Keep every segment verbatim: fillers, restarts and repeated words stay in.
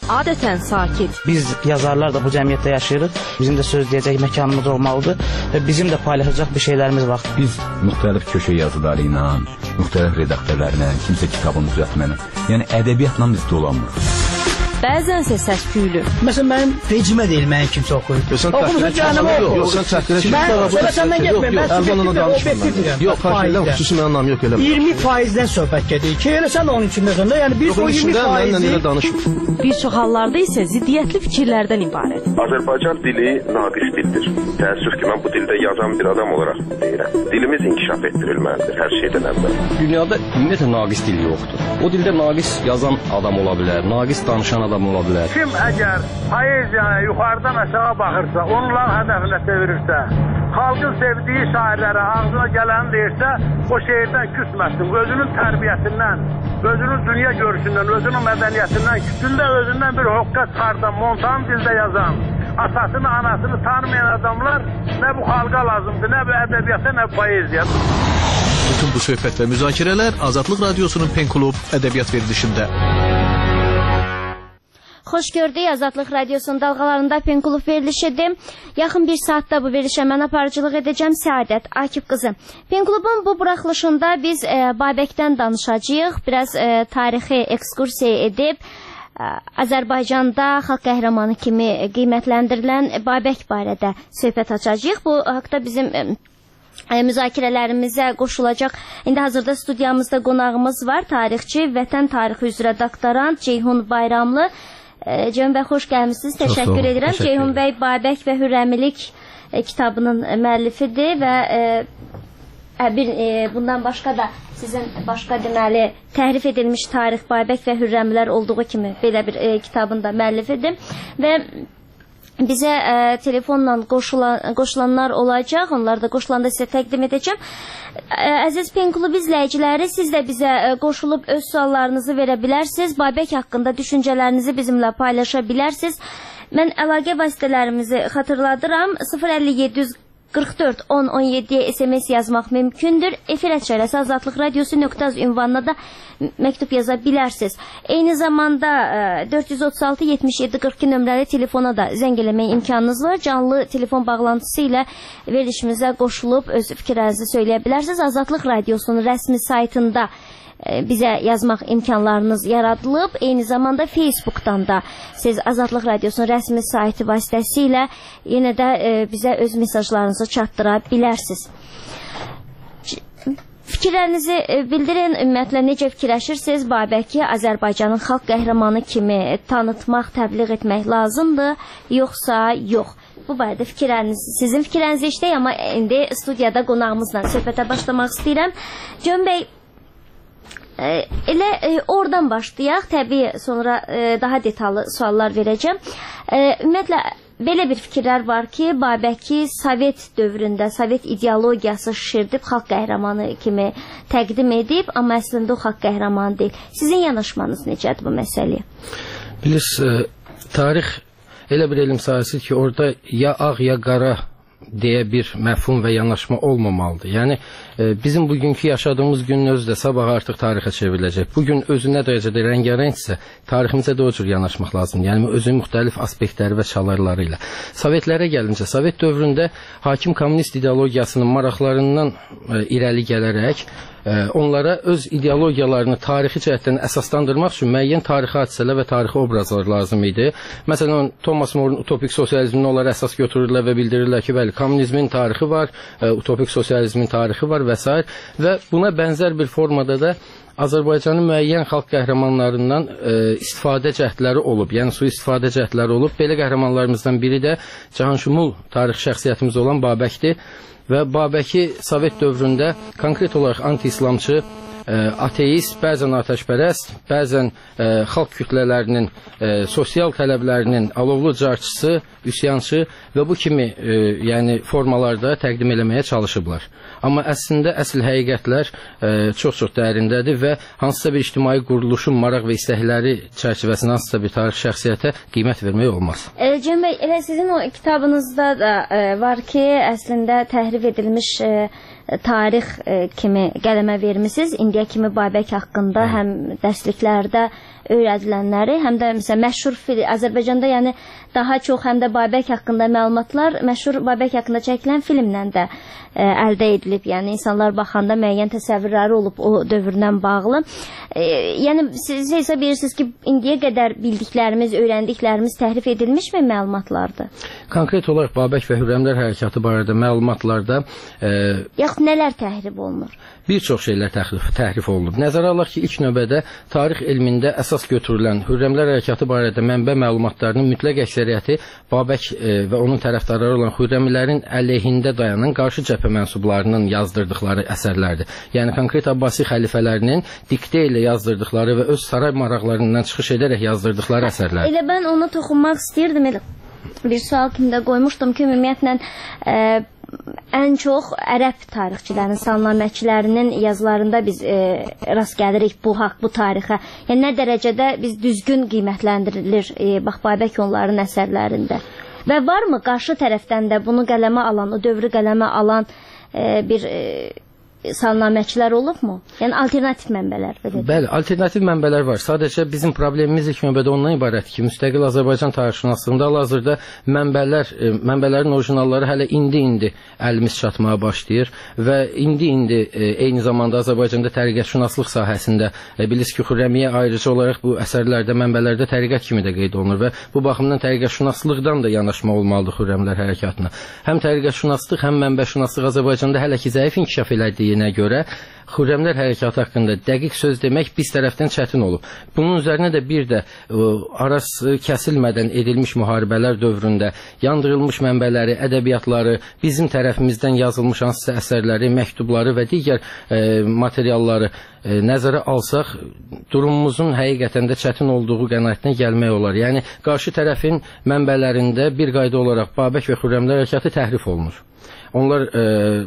adətən sakit. Biz yazarlar da bu cəmiyyətdə yaşayırıq. Bizim də söz deyəcək məkanımız olmalıdır və bizim də paylaşacaq bir şeylərimiz var. Biz müxtəlif köşə yazıları ilə, müxtəlif redaktörlərlə, kimsə kitabını düzəltməklə, yəni ədəbiyyatla biz dolanmırıq. Bəzənsə səs-küylü. Məsələn, mənim vecimə deyil, mənim kimsə oxuyur. Oxumusa cəhənnəmə oxuyur. Yox, sən təxtirə çıxma. Mən sonra səndən getməyim, mən subjektiv və obyektiv deyirəm. Yox, xarşıyla xüsusi mənim anlam yox elə. iyirmi faizdən söhbət gedir ki, elə sən onun içindəsən də, yəni biz o iyirmi faizi... Bir çox hallarda isə ziddiyyətli fikirlərdən ibarət. Azərbaycan dili naqis dildir. Təəssüf ki, mən bu dildə yazan bir adam olaraq deyirəm. Dilimiz inkişaf etdirilməlidir hər şeydən əvvəl. Dünyada ümumiyyətlə naqis dil yoxdur. O dildə naqis yazan adam ola bilər, naqis danışan adam ola bilər. Kim əgər poeziyaya yuxarıdan aşağı baxırsa, onların hədəfinə çevirirsə, xalqın sevdiyi şairlərə ağzına gələni deyirsə, o şeirdən küsməsin. Özünün tərbiyəsindən, özünün dünya görüşündən, özünün mədəniyyətindən, küsündə özündən bir hoqqa çıxardan, montan dildə yazan, atasını, anasını tanımayan adamlar nə bu xalqa lazımdır, nə bu ədəbiyyata, nə bu poeziya. Bütün bu söhbət və müzakirələr Azadlıq Radiosunun Pen Klub ədəbiyyat verilişində. Xoş gördük, Azadlıq Radiosunun dalğalarında Pen Klub verilişidir. Yaxın bir saatda bu verilişə mən aparıcılıq edəcəm, Səadət Akif qızı. Pen Klubun bu buraxılışında biz e, Babəkdən danışacağıq, biraz e, tarixi ekskursiya edib, e, Azərbaycanda xalq qəhrəmanı kimi qiymətləndirilən Babək barədə söhbət açacağıq. Bu haqda bizim... E, müzakirələrimizə qoşulacaq. İndi hazırda studiyamızda qonağımız var. Tarixçi, vətən tarixi üzrə doktorant Ceyhun Bayramlı. E, Ceyhun bəy, xoş gəlmişsiniz. Təşəkkür edirəm. Təşəkkür Ceyhun bəy Babək və Hürrəmilik e, kitabının müəllifidir və e, bir e, bundan başqa da sizin başqa deməli təhrif edilmiş tarix Babək və Hürrəmilər olduğu kimi belə bir e, kitabın da müəllifidir və bizə e, telefonla qoşulan, qoşulanlar olacaq. Onları da qoşulanda sizə təqdim edəcəm. E, əziz Pen Klub izləyiciləri, siz də bizə e, qoşulub öz suallarınızı verə bilərsiniz. Babək haqqında düşüncələrinizi bizimlə paylaşa bilərsiniz. Mən əlaqə vasitələrimizi xatırladıram. sıfır əlli yeddi yüz qırx dörd on on yeddiyə S M S yazmaq mümkündür. Efir əşarəsi Azadlıq Radiosu nöqtə az ünvanına da məktub yaza bilərsiniz. Eyni zamanda dörd yüz otuz altı yetmiş yeddi qırx iki nömrəli telefona da zəng eləmək imkanınız var. Canlı telefon bağlantısı ilə verilişimizə qoşulub öz fikirlərinizi söyləyə bilərsiniz. Azadlıq Radiosunun rəsmi saytında bizə yazmaq imkanlarınız yaradılıb. Eyni zamanda Facebook'dan da siz Azadlıq Radiosunun rəsmi sayti vasitəsilə yenə də e, bizə öz mesajlarınızı çatdıra bilərsiniz. Fikirlərinizi bildirin, ümumiyyətlə necə fikirləşirsiniz? Babəki Azərbaycanın xalq qəhrəmanı kimi tanıtmaq, təbliğ etmək lazımdır, yoxsa yox? Bu barədə fikirləriniz, sizin fikirlərinizi işləyək, amma indi studiyada qonağımızla söhbətə başlamaq istəyirəm. Ceyhun bəy, elə e, oradan başlayaq. Təbii sonra e, daha detallı suallar verəcəm. E, ümumiyyətlə belə bir fikirlər var ki, Babəki Sovet dövründə, Sovet ideologiyası şişirdib xalq qəhrəmanı kimi təqdim edib, amma əslində o xalq qəhrəmanı deyil. Sizin yanaşmanız necədir bu məsələyə? Bilirsiniz, tarix elə bir elm sahəsidir ki, orada ya ağ ya qara deyə bir məfhum və yanaşma olmamalıdır. Yəni, e, bizim bugünkü yaşadığımız günün özü də sabah artıq tarixə çevriləcək. Bugün özü nə dərəcədə rəngarəngsə, tariximizə də o cür yanaşmaq lazımdır. Yəni, özünün müxtəlif aspektləri və çalarları ilə. Sovetlərə gəlincə, Sovet dövründə hakim kommunist ideologiyasının maraqlarından e, irəli gələrək, e, onlara öz ideologiyalarını tarixi cəhətdən əsaslandırmaq üçün müəyyən tarixi hadisələr və tarixi obrazlar lazım idi. Məsələn, Thomas More'un utopik sosializmini onlar əsas götürürlər və bildirirlər ki, bəli, kommunizmin tarixi var, e, utopik sosializmin tarixi var və s. Və buna bənzər bir formada da Azərbaycanın müəyyən xalq qəhrəmanlarından e, istifadə cəhdləri olub, yəni su istifadə cəhdləri olub. Belə qəhrəmanlarımızdan biri də Cahanşumul tarix şəxsiyyətimiz olan Babəkdir və Babəki Sovet dövründə konkret olaraq anti-islamçı, ateist, bəzən atəşpərəst, bəzən e, xalq kütlələrinin e, sosial tələblərinin alovlu carçısı, üsyançı və bu kimi e, yəni formalarda təqdim eləməyə çalışıblar. Amma əslində əsl həqiqətlər çox-çox dərindədir və hansısa bir ictimai quruluşun maraq və istəkləri çərçivəsində hansısa bir tarix şəxsiyyətə qiymət vermək olmaz. E, Cem bəy, elə sizin o kitabınızda da e, var ki, əslində təhrif edilmiş e, tarix e, kimi qələmə vermişsiniz. İndiyə kimi Babək haqqında həm dərsliklərdə öyrədilənləri, həm də məsələn məşhur film, Azərbaycanda yəni daha çox həm də Babək haqqında məlumatlar məşhur Babək haqqında çəkilən filmlə də ə, əldə edilib. Yəni insanlar baxanda müəyyən təsəvvürləri olub o dövrdən bağlı. E, yəni siz hesab edirsiniz ki, indiyə qədər bildiklərimiz, öyrəndiklərimiz təhrif edilmişmi məlumatlardır? Konkret olaraq Babək və Hürrəmlər hərəkatı barədə məlumatlarda e, yaxud nələr təhrif olunur? Bir çox şeylər təhrif, təhrif olunub. Nəzərə alaq ki, ilk növbədə tarix elmində əsas götürülən Hürrəmlər hərəkatı barədə mənbə məlumatlarının mütləq əksəriyyəti Babək e, və onun tərəfdarları olan Hürrəmlərin əleyhində dayanan qarşı cəbhə mənsublarının yazdırdıqları əsərlərdir. Yəni konkret Abbasi xəlifələrinin diktə ilə yazdırdıqları və öz saray maraqlarından çıxış edərək yazdırdıqları əsərlərdir. Elə mən ona toxunmaq istəyirdim. Elə bir sual kimi də qoymuşdum ki, ümumiyyətlə e, ən çox ərəb tarixçilərinin, salnaməçilərinin yazılarında biz e, rast gəlirik bu haqq, bu tarixə. Yəni nə dərəcədə biz düzgün qiymətləndirilir e, bax Babək onların əsərlərində. Və varmı qarşı tərəfdən də bunu qələmə alan, o dövrü qələmə alan e, bir e, salnaməçilər olubmu? Yəni alternativ mənbələr. Bəli, alternativ mənbələr var. Sadəcə bizim problemimiz ilk növbədə ondan ibarət ki, müstəqil Azərbaycan tarixşünaslığında hal-hazırda mənbələr, mənbələrin orijinalları hələ indi-indi əlimiz çatmağa başlayır və indi-indi eyni zamanda Azərbaycanda təriqətşünaslıq sahəsində bilirsiniz ki, Xürrəmiyyə ayrıca olaraq bu əsərlərdə, mənbələrdə təriqət kimi də qeyd olunur və bu baxımdan təriqətşünaslığdan da yanaşma olmalıdır Xürrəmlər hərəkatına. Həm təriqətşünaslıq, həm mənbəşünaslıq Azərbaycanda hələ ki zəif inkişaf elədiyi görə Xürrəmlər hərəkatı haqqında dəqiq söz demək biz tərəfdən çətin olub. Bunun üzərinə də bir də ə, arası kəsilmədən edilmiş müharibələr dövründə yandırılmış mənbələri, ədəbiyyatları, bizim tərəfimizdən yazılmış hansısa əsərləri, məktubları və digər ə, materialları ə, nəzərə alsaq, durumumuzun həqiqətən də çətin olduğu qənaətinə gəlmək olar. Yəni, qarşı tərəfin mənbələrində bir qayda olaraq Babək və Xürrəmlər hərəkatı təhrif olunur. Onlar ə,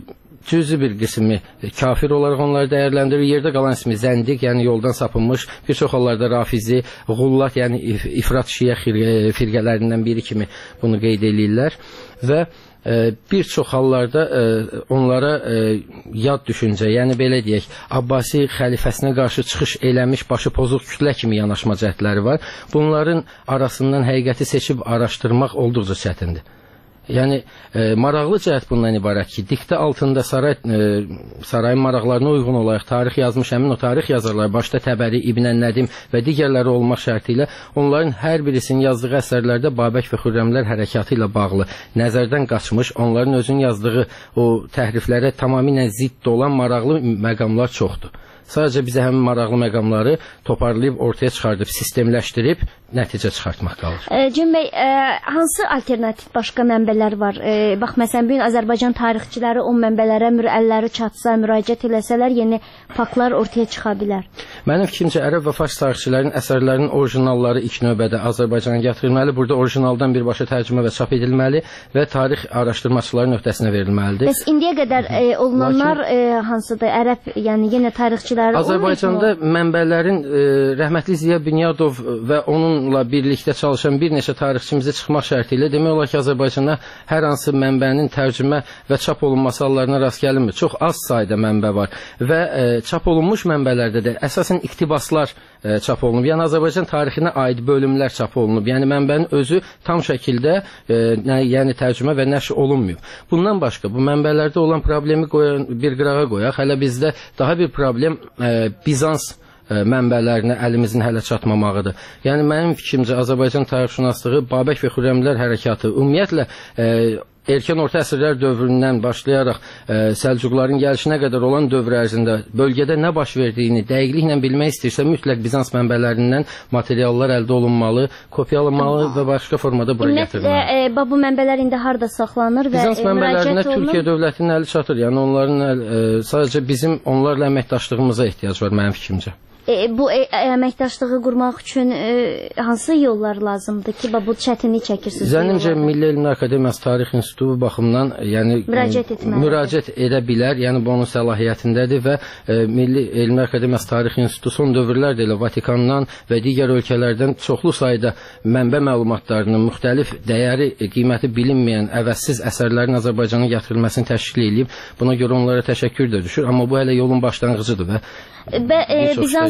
cüzi bir qismi kafir olaraq onları dəyərləndirir. Yerdə qalan ismi zəndiq, yəni yoldan sapınmış, bir çox hallarda rafizi,ğullat, yəni ifrat şiə firqələrindən biri kimi bunu qeyd edirlər və e, bir çox hallarda e, onlara e, yad düşüncə, yəni belə deyək, Abbasi xəlifəsinə qarşı çıxış eləmiş başı pozuq kütlə kimi yanaşma cəhdləri var. Bunların arasından həqiqəti seçib araşdırmaq olduqca çətindir. Yəni e, maraqlı cəhət bundan ibarət ki, diktə altında saray, e, sarayın maraqlarına uyğun olaraq tarix yazmış həmin o tarix yazarlar, başda Təbəri, İbn Nədim və digərləri olmaq şərti ilə onların hər birisinin yazdığı əsərlərdə Babək və Xürrəmlər hərəkatı ilə bağlı nəzərdən qaçmış, onların özünün yazdığı o təhriflərə tamamilə zidd olan maraqlı məqamlar çoxdur. Sadəcə bizə həmin maraqlı məqamları toparlayıb ortaya çıxardıb, sistemləşdirib nəticə çıxartmaq qalır. E, Cem bəy, e, hansı alternativ başqa mənbələr var? E, bax, məsələn, bugün Azərbaycan tarixçiləri o mənbələrə əlləri çatsa, müraciət eləsələr, yeni faktlar ortaya çıxa bilər. Mənim fikrimcə, ərəb və fars tarixçilərin əsərlərinin orijinalları ilk növbədə Azərbaycana gətirilməli, burada orijinaldan birbaşa tərcümə və çap edilməli və tarix araşdırmaçıların öhdəsinə verilməlidir. Bəs indiyə qədər e, olunanlar Lakin... e, hansıdır? Ərəb, yəni yenə tarixçilər Azərbaycanda mənbələrin e, rəhmətli Ziya Bünyadov və onunla birlikdə çalışan bir neçə tarixçimizə çıxmaq şərti ilə demək olar ki, Azərbaycanda hər hansı mənbənin tərcümə və çap olunması hallarına rast gəlinmir. Çox az sayda mənbə var və e, çap olunmuş mənbələrdə də əsasən iqtibaslar e, çap olunub. Yəni Azərbaycan tarixinə aid bölümlər çap olunub. Yəni mənbənin özü tam şəkildə e, yəni tərcümə və nəşr olunmuyor. Bundan başqa bu mənbələrdə olan problemi qoyan, bir qırağa qoyaq. Hələ bizdə daha bir problem e, Bizans mənbələrinə əlimizin hələ çatmamağıdır. Yəni mənim fikrimcə Azərbaycan tarixşünaslığı Babək və Xürrəmlər hərəkatı ümumiyyətlə e, erkən orta əsrlər dövründən başlayaraq e, Səlcuqların gəlişinə qədər olan dövr ərzində bölgədə nə baş verdiyini dəqiqliklə bilmək istəyirsə mütləq Bizans mənbələrindən materiallar əldə olunmalı, kopyalanmalı və başqa formada bura gətirilməli. E, bu mənbələr indi harda saxlanır və Bizans mənbələrinə Türkiyə dövlətinin əli çatır. Yəni onların əl, e, sadəcə bizim onlarla əməkdaşlığımıza ehtiyac var mənim fikrimcə. E, bu e, əməkdaşlığı qurmaq üçün e, hansı yollar lazımdır ki, bu çətinlik çəkirsiniz? Zənnimcə Milli Elmlər Akademiyası Tarix İnstitutu baxımından yəni müraciət etməlidir. Müraciət edə bilər. Yəni bu onun səlahiyyətindədir və e, Milli Elmlər Akademiyası Tarix İnstitutu son dövrlərdə elə Vatikandan və digər ölkələrdən çoxlu sayda mənbə məlumatlarının müxtəlif dəyəri, qiyməti bilinməyən əvəzsiz əsərlərin Azərbaycana gətirilməsini təşkil edib. Buna görə onlara təşəkkür də düşür, amma bu hələ yolun başlanğıcıdır və Bə, e, Bizans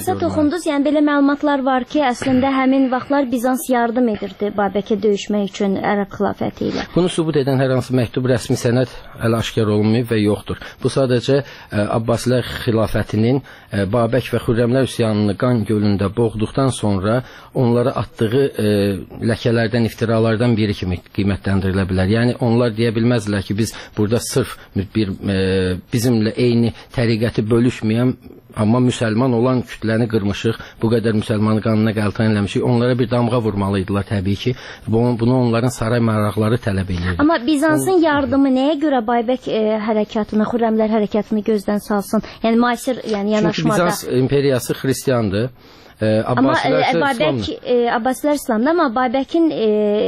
Bizansa toxundunuz, yəni belə məlumatlar var ki, əslində həmin vaxtlar Bizans yardım edirdi Babəkə döyüşmək üçün Ərəb xilafəti ilə. Bunu sübut edən hər hansı məktub, rəsmi sənəd hələ aşkar olunmayıb və yoxdur. Bu sadəcə ə, Abbasilər xilafətinin ə, Babək və Xürrəmlər üsyanını qan gölündə boğduqdan sonra onlara atdığı ə, ləkələrdən, iftiralardan biri kimi qiymətləndirilə bilər. Yəni onlar deyə bilməzlər ki, biz burada sırf bir ə, bizimlə eyni təriqəti bölüşməyən amma müsəlman olan kütləni qırmışıq, bu qədər müsəlmanı qanuna qəltan eləmişik, onlara bir damğa vurmalıydılar təbii ki. Bunu onların saray maraqları tələb edirdi. Amma Bizansın yardımı nəyə görə Baybək e, hərəkatını, Xürrəmlər hərəkatını gözdən salsın? Yəni müasir, yəni yanaşmada. Çünki Bizans imperiyası xristiandır. Amma e, Babək e, Abbasilər İslamda, amma Babəkin e,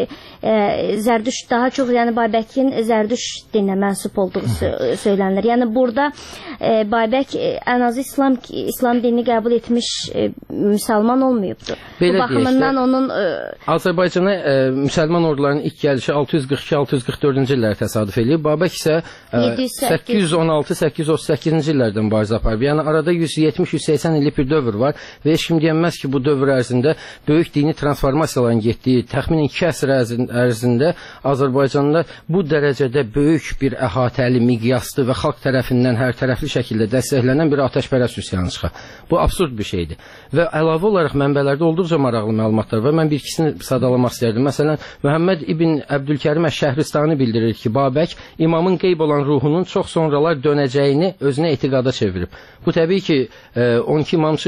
e, Zərdüş daha çox, yəni Babəkin Zərdüş dininə mənsub olduğu söylənilir. Yəni burada e, Babək e, ən azı İslam İslam dinini qəbul etmiş e, müsəlman olmayıbdır. Belə bu baxımından deyək, onun e, Azərbaycana e, müsəlman ordularının ilk gəlişi altı yüz qırx iki altı yüz qırx dördüncü illərə təsadüf eləyir. Babək isə e, səkkiz yüz on altı səkkiz yüz otuz səkkizinci illərdən mübarizə aparıb. Yəni arada yüz yetmiş yüz səksən illik bir dövr var və heç kim deyəməz ki, bu dövr ərzində böyük dini transformasiyaların getdiyi, təxminən iki əsr ərzində Azərbaycanda bu dərəcədə böyük bir əhatəli, miqyaslı və xalq tərəfindən hər tərəfli şəkildə dəstəklənən bir atəşpərəst üsyanı çıxar. Bu absurd bir şeydir. Və əlavə olaraq mənbələrdə olduqca maraqlı məlumatlar var. Mən bir ikisini sadalamaq istərdim. Məsələn, Məhəmməd ibn Əbdülkərim Əş-Şəhristani bildirir ki, Babək imamın qeyb olan ruhunun çox sonralar dönəcəyini özünə etiqada çevirib. Bu təbii ki, on iki imamçı,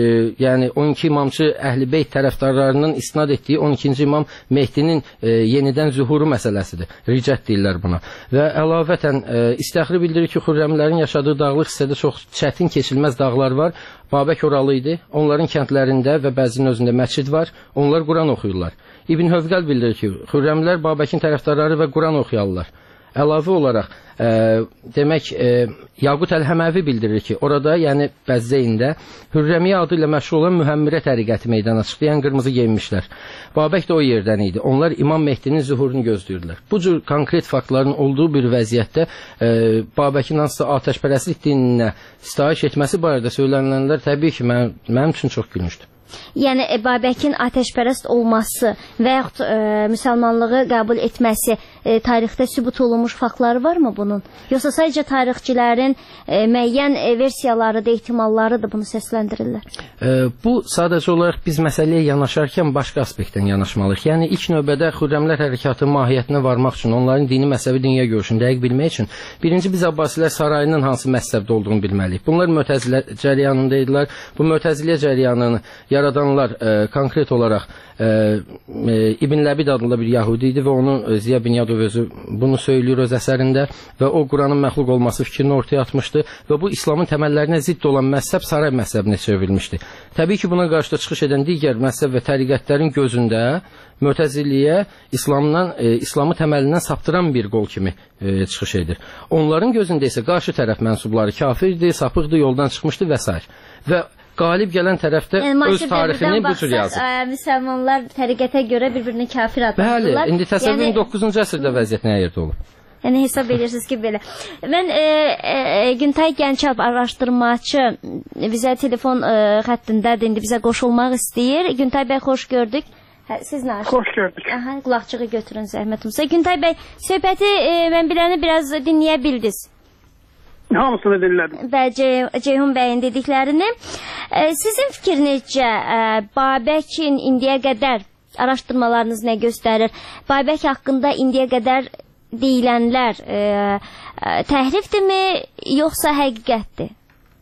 yəni on iki imamçı Əhl-i Beyt tərəfdarlarının istinad etdiyi on ikinci imam Mehdinin e, yenidən zühuru məsələsidir. Ricət deyirlər buna. Və əlavətən e, İstəxri bildirir ki, Xürrəmlərin yaşadığı dağlıq hissədə çox çətin keçilməz dağlar var. Babək oralı idi. Onların kəndlərində və bəzinin özündə məscid var. Onlar Quran oxuyurlar. İbn Hövqəl bildirir ki, Xürrəmlər Babəkin tərəfdarları və Quran oxuyarlar. Əlavə olaraq, e, demək, e, Yaqut Əl-Həməvi bildirir ki, orada, yəni Bəzzəyində Hürrəmiyyə adı ilə məşhur olan Mühəmmirə təriqəti meydana çıxdı, yəni qırmızı geyinmişlər. Babək də o yerdən idi. Onlar İmam Mehdinin zühurunu gözləyirdilər. Bu cür konkret faktların olduğu bir vəziyyətdə e, Babəkin hansısa atəşpərəstlik dininə sitayiş etməsi barədə söylənilənlər təbii ki, mən, mənim üçün çox gülmüşdür. Yəni e, Babəkin atəşpərəst olması və yaxud e, müsəlmanlığı qəbul etməsi e, tarixdə sübut olunmuş faktları varmı bunun? Yoxsa sadəcə tarixçilərin e, müəyyən e, versiyaları da, ehtimalları da bunu səsləndirirlər? E, bu sadəcə olaraq biz məsələyə yanaşarkən başqa aspektdən yanaşmalıyıq. Yəni ilk növbədə Xürrəmlər hərəkatının mahiyyətinə varmaq üçün, onların dini məzhəbi dünya görüşünü dəqiq bilmək üçün birinci biz Abbasilər sarayının hansı məzhəbdə olduğunu bilməliyik. Bunlar Mötəzilə cəryanında idilər. Bu Mötəzilə cəryanını yaradanlar e, konkret olaraq e, e, İbn Ləbid adında bir Yahudi idi və onun e, Ziya Binyadov özü bunu söylüyor öz əsərində və o Quranın məxluq olması fikrini ortaya atmışdı və bu İslamın təməllərinə zidd olan məzhəb saray məzhəbinə çevrilmişdi. Təbii ki, buna qarşı da çıxış edən digər məzhəb və təriqətlərin gözündə Mötəziliyə İslamdan, e, İslamı təməlindən saptıran bir qol kimi e, çıxış edir. Onların gözündə isə qarşı tərəf mənsubları kafirdir, sapıqdır, yoldan çıxmışdı və s. Və qalib gələn tərəfdə yəni, öz tarixini bu cür yazır. Ə, müsəlmanlar təriqətə görə bir-birini kafir adlandırırlar. Bəli, indi təsəvvürün yəni, doqquzuncu əsrdə vəziyyət nə yerdə olur? Yəni hesab edirsiniz ki, belə. Mən e, e, Güntay Gəncalp araşdırmaçı bizə telefon e, xəttindədir, indi bizə qoşulmaq istəyir. Güntay bəy, xoş gördük. Hə, siz nə arzu? Xoş gördük. Aha, qulaqçığı götürün zəhmət olmasa. Güntay bəy, söhbəti e, mən biləni biraz dinləyə bildiniz. Hamısını dinlədim. Bəli, Ceyhun bəyin dediklərini. E, sizin fikrinizcə e, Babəkin indiyə qədər araşdırmalarınız nə göstərir? Bəbək haqqında indiyə qədər deyilənlər e, e, təhrifdirmi, yoxsa həqiqətdir?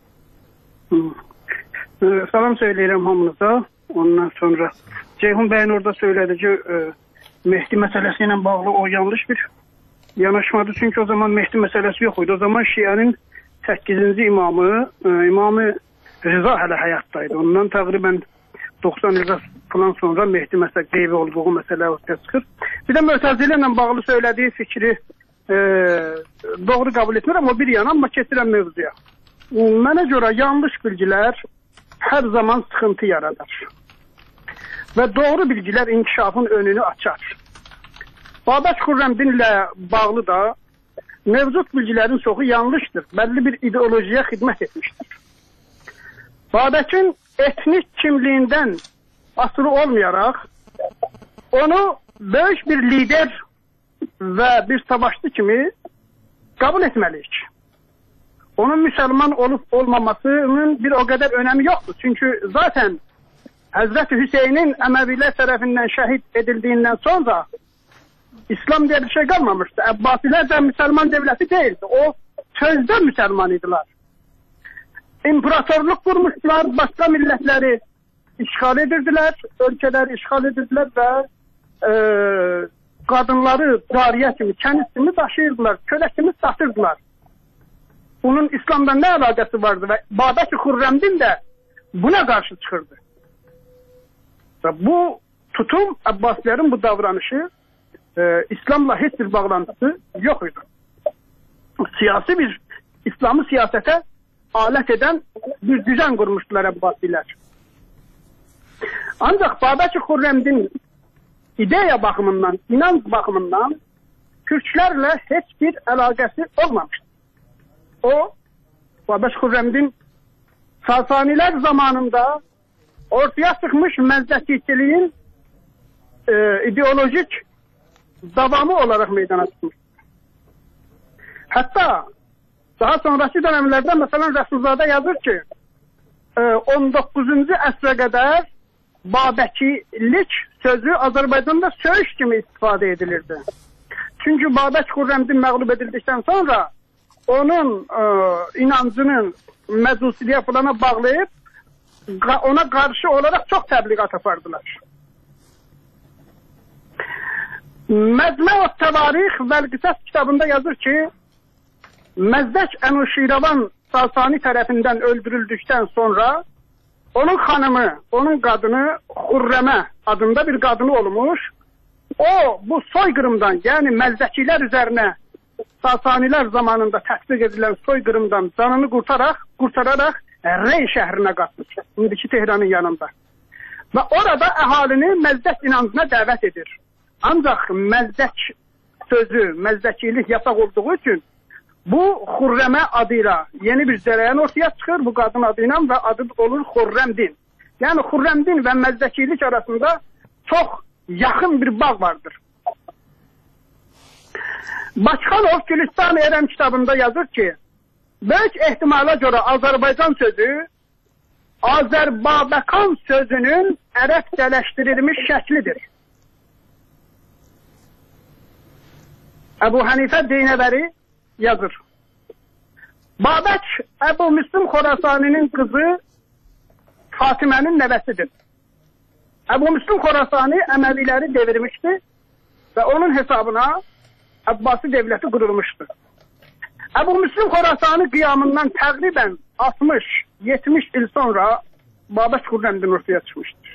E, salam söyləyirəm hamınıza. Ondan sonra Ceyhun bəyin orada söylədi ki, e, Mehdi məsələsi ilə bağlı o yanlış bir yanaşmadı. Çünki o zaman Mehdi məsələsi yox idi. O zaman Şiənin səkkizinci imamı, e, İmamı Rıza hələ həyatdaydı. Ondan təqribən doxsan il falan sonra Mehdi məsələ qeybi olduğu məsələ ortaya çıxır. Bir də Mötəzilə ilə bağlı söylədiyi fikri e, doğru qəbul etmirəm. O bir yana, amma keçirəm mövzuya. Mənə görə yanlış bilgilər hər zaman sıxıntı yaradar. Və doğru bilgilər inkişafın önünü açar. Babək Xürrəmdinlə bağlı da mevcut bilgilərin çoxu yanlışdır. Bəlli bir ideolojiyə xidmət etmişdir. Babəkin etnik kimliğinden asılı olmayaraq onu böyük bir lider ve bir savaşçı kimi kabul etmeliyik. Onun Müslüman olup olmamasının bir o kadar önemi yoktur. Çünkü zaten Hazreti Hüseyin'in Emeviler tarafından şehit edildiğinden sonra İslam diye bir şey kalmamıştı. Abbasiler de Müslüman devleti değildi. O sözde Müslüman idiler. İmparatorluk kurmuşlar, başka milletleri işgal edirdiler, ülkeleri işgal edirdiler ve e, kadınları cariye kimi, kendisini taşıyırdılar, kölesini satırdılar. Bunun İslam'da ne alakası vardı ve Babək-i Xürrəmdin de buna karşı çıkırdı. Ve bu tutum, Abbasilerin bu davranışı e, İslam'la hiç bir bağlantısı yok idi. Siyasi bir, İslam'ı siyasete alet eden bir düzen kurmuştular Abbasiler. Ancak Babək-i Xürrəmdin ideya bakımından, inanç bakımından Türklerle hiçbir alakası olmamıştı. O, Babək-i Xürrəmdin Sasaniler zamanında ortaya çıkmış məzdəkçiliğin e, ideolojik davamı olarak meydana çıkmış. Hatta daha sonraki dönemlerde mesela Resulzade yazır ki e, on dokuzuncu əsrə kadar Babəkilik sözü Azerbaycan'da söğüş gibi istifade edilirdi. Çünkü Babək Xürrəmdin məğlub edildikten sonra onun e, inancının mezusiliğe falana bağlayıp ona karşı olarak çok tebligat yapardılar. Mecmu-ı Tevarih ve Qisas kitabında yazır ki Məzdək Enuşiravan Sasani tarafından öldürüldükten sonra onun hanımı, onun kadını Xürrəmə adında bir kadını olmuş. O bu soykırımdan yani Məzdəkiler üzerine Sasaniler zamanında tatbik edilen soykırımdan canını kurtararak, kurtararak Rey şehrine katmış. Şimdiki Tehran'ın yanında. Ve orada ahalini Məzdək inancına davet edir. Ancak Məzdək sözü, Məzdəkilik yasak olduğu için bu Xürrəmə adıyla yeni bir cereyan ortaya çıkır bu kadın adıyla ve adı olur Xürrəmdin. Yani Xürrəmdin ve Məzdəkilik arasında çok yakın bir bağ vardır. Başkanov Gülistan Eren kitabında yazır ki büyük ihtimala göre Azerbaycan sözü Azerbabekan sözünün Ərəbcələşdirilmiş şəklidir. Ebu Hanife Deynəbəri yazır. Babək Ebu Müslim Xorasani'nin kızı Fatime'nin nevesidir. Ebu Müslim Xorasani Emevileri devirmişti ve onun hesabına Abbasi devleti kurulmuştu. Ebu Müslim Xorasani kıyamından təqribən altmış yetmiş il sonra Babək Xürrəmdin ortaya çıkmıştır.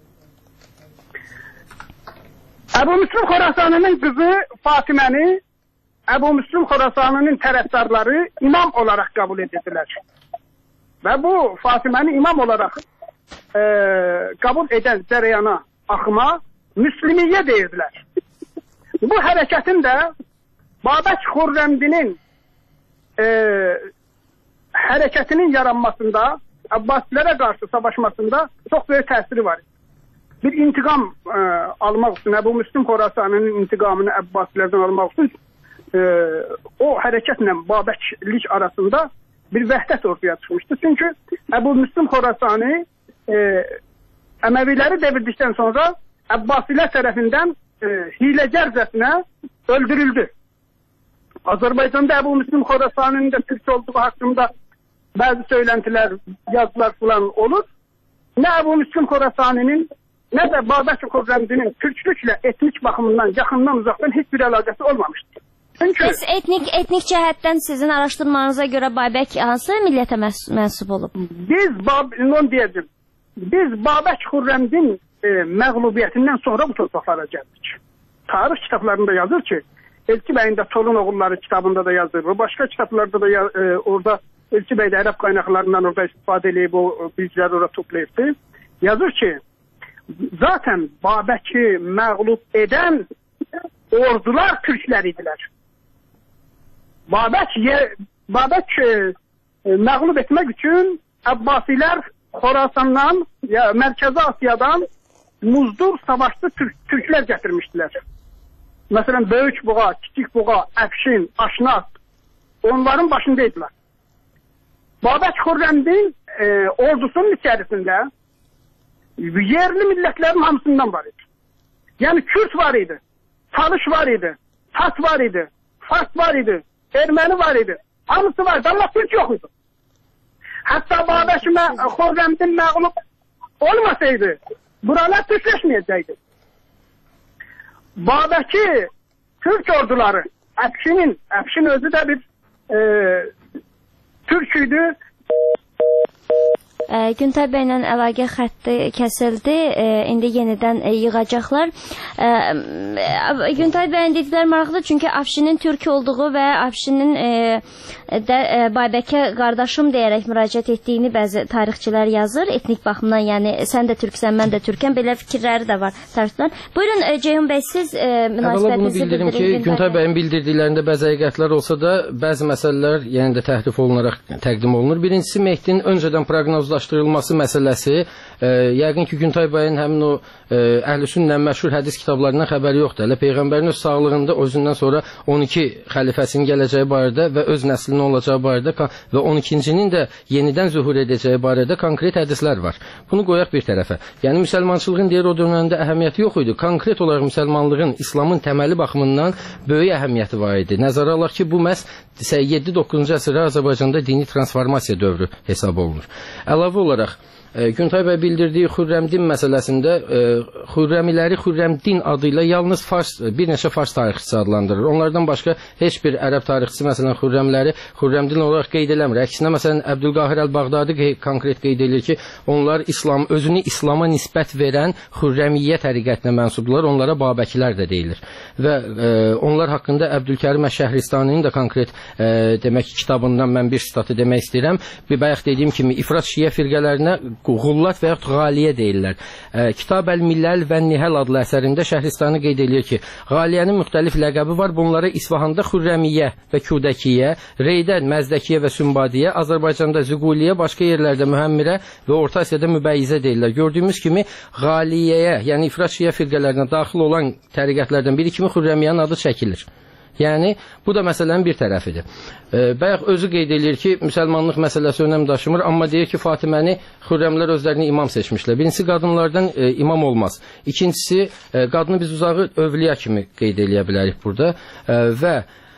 Ebu Müslim Xorasani'nin kızı Fatime'ni Ebu Müslim Xorasani'nin tərəfdarları imam olarak kabul edildiler. Ve bu Fatime'ni imam olarak e, kabul eden cereyana, akıma Müslimiye deyirdiler. Bu hareketin de Babək Xürrəmdinin e, hareketinin yaranmasında, Abbasilere karşı savaşmasında çok büyük tesiri var. Bir intikam e, almak için, Ebu Müslim Xorasani'nin intikamını Abbasilerden almak için e, o hareketle Babəklik arasında bir vəhdət ortaya çıkmıştı. Çünkü Ebu Müslim Xorasani e, Emevileri devirdikten sonra Abbasiler tarafından e, hilecercesine öldürüldü. Azerbaycan'da Ebu Müslim Xorasani'nin de Türk olduğu hakkında bazı söylentiler, yazılar falan olur. Ne Ebu Müslim Xorasani'nin ne de Babək Xürrəmdinin Türklükle etnik bakımından yakından uzaktan hiçbir alakası olmamıştır. Çünkü Pes etnik etnik cəhətdən sizin araşdırmanıza göre Babək hansı millete mensup olub? Biz Bab onu diyeceğim. Biz Babək Xürrəmdin e, məğlubiyyətindən sonra bu torpaqlara gəldik. Tarix kitaplarında yazır ki, Elçi Bey'in de Torun Oğulları kitabında da yazır. Ve başka kitaplarda da e, orada Elçi Bey de Ərəb kaynaklarından orada istifade edip o bilgileri orada toplayıbdı. Yazır ki, zaten Babək'i məğlub eden ordular Türkler idiler. Babək, Babək e, məğlub etmek için Abbasiler Xorasandan, ya Mərkəzi Asiyadan muzdur savaşçı türk, türklər gətirmişdilər. Məsələn, Böyük Buğa, Kiçik Buğa, Əfşin, Aşnaq onların başındaydılar. Babək Xürrəmdin e, ordusunun içərisində yerli millətlərin hamısından var idi. Yəni Kürt var idi, Talış var idi, Tat var idi, Fars var idi, Erməni var idi. Hamısı var idi, amma Türk yox idi. Hətta Babək Xürrəmdin məğlub olmasaydı, buralar türkləşməyəcəkdi. Babəki Türk orduları, Əfşinin, Əfşin özü də bir e, Türk idi. E, Güntay bəylə əlaqə xətti kəsildi. E, indi yenidən e, yığacaqlar. E, e, Güntay bəyin dedikləri maraqlıdır, çünki Əfşinin Türk olduğu və Əfşinin e, də e, Babəkə qardaşım deyərək müraciət etdiyini bəzi tarixçilər yazır. Etnik baxımdan, yəni sən də türksən, mən də türkəm. Belə fikirləri də var tarixçilər. Buyurun e, Ceyhun bəy, siz e, münasibətinizi bildirin ki, Güntay, Güntay bəyin bildirdiklərində bəzi həqiqətlər olsa da, bəzi məsələlər yəni də təhrif olunaraq təqdim olunur. Birincisi, Mehdinin öncədən proqnozlaşdırılması məsələsi, e, yəqin ki, Güntay bəyin həmin o e, Əhlüsünnə məşhur hədis kitablarından xəbəri yoxdur. Hələ Peyğəmbərin öz sağlığında özündən sonra on iki xəlifəsinin gələcəyi barədə və öz nəslinin olacağı barədə və on ikincinin də yenidən zühur edəcəyi barədə konkret hədislər var. Bunu qoyaq bir tərəfə. Yəni müsəlmançılığın deyir o dövrəndə əhəmiyyəti yox idi. Konkret olaraq müsəlmanlığın, İslamın təməli baxımından böyük əhəmiyyəti var idi. Nəzərə alaq ki, bu məhz yeddi doqquzuncu əsrdə Azərbaycanda dini transformasiya dövrü hesab olunur. Əlavə olaraq Güntay bəy bildirdiyi Xürrəmdin məsələsində e, Xürrəmiləri Xürrəmdin adı ilə yalnız Fars, bir neçə Fars tarixçisi adlandırır. Onlardan başqa heç bir ərəb tarixçisi məsələn Xürrəmləri Xürrəmdin olaraq qeyd eləmir. Əksinə məsələn Əbdülqahir Əl-Bağdadi konkret qeyd edir ki, onlar İslam, özünü İslama nisbət verən Xürrəmiyyə təriqətinə mənsubdular. Onlara Babəkilər də deyilir. Və e, onlar haqqında Əbdülkərim Əş-Şəhristani'nin də konkret e, demək kitabından mən bir sitatı demək istəyirəm. Bir bayaq dediyim kimi İfrat Şiə firqələrinə Qullat və yaxud Qaliyə deyirlər. E, Kitab Əl-Milləl və Nihəl adlı əsərində Şəhristani qeyd edir ki, Qaliyənin müxtəlif ləqəbi var. Bunlara İsfahanda Xürrəmiyyə və Kudəkiyyə, Reydə Məzdəkiyyə və Sümbadiyyə, Azərbaycanda Züquliyyə, başqa yerlərdə Mühəmmirə və Orta Asiyada Mübəyyizə deyirlər. Gördüyümüz kimi Qaliyəyə, yəni İfrat Şiə firqələrinə daxil olan təriqətlərdən biri kimi Xürrəmiyyənin adı çəkilir. Yəni, bu da məsələnin bir tərəfidir. E, bayaq özü qeyd edir ki, müsəlmanlıq məsələsi önəm daşımır, amma deyir ki, Fatiməni Xürrəmlər özlərini imam seçmişlər. Birincisi, qadınlardan e, imam olmaz. İkincisi, e, qadını biz uzağı övliya kimi qeyd eləyə bilərik burada e, və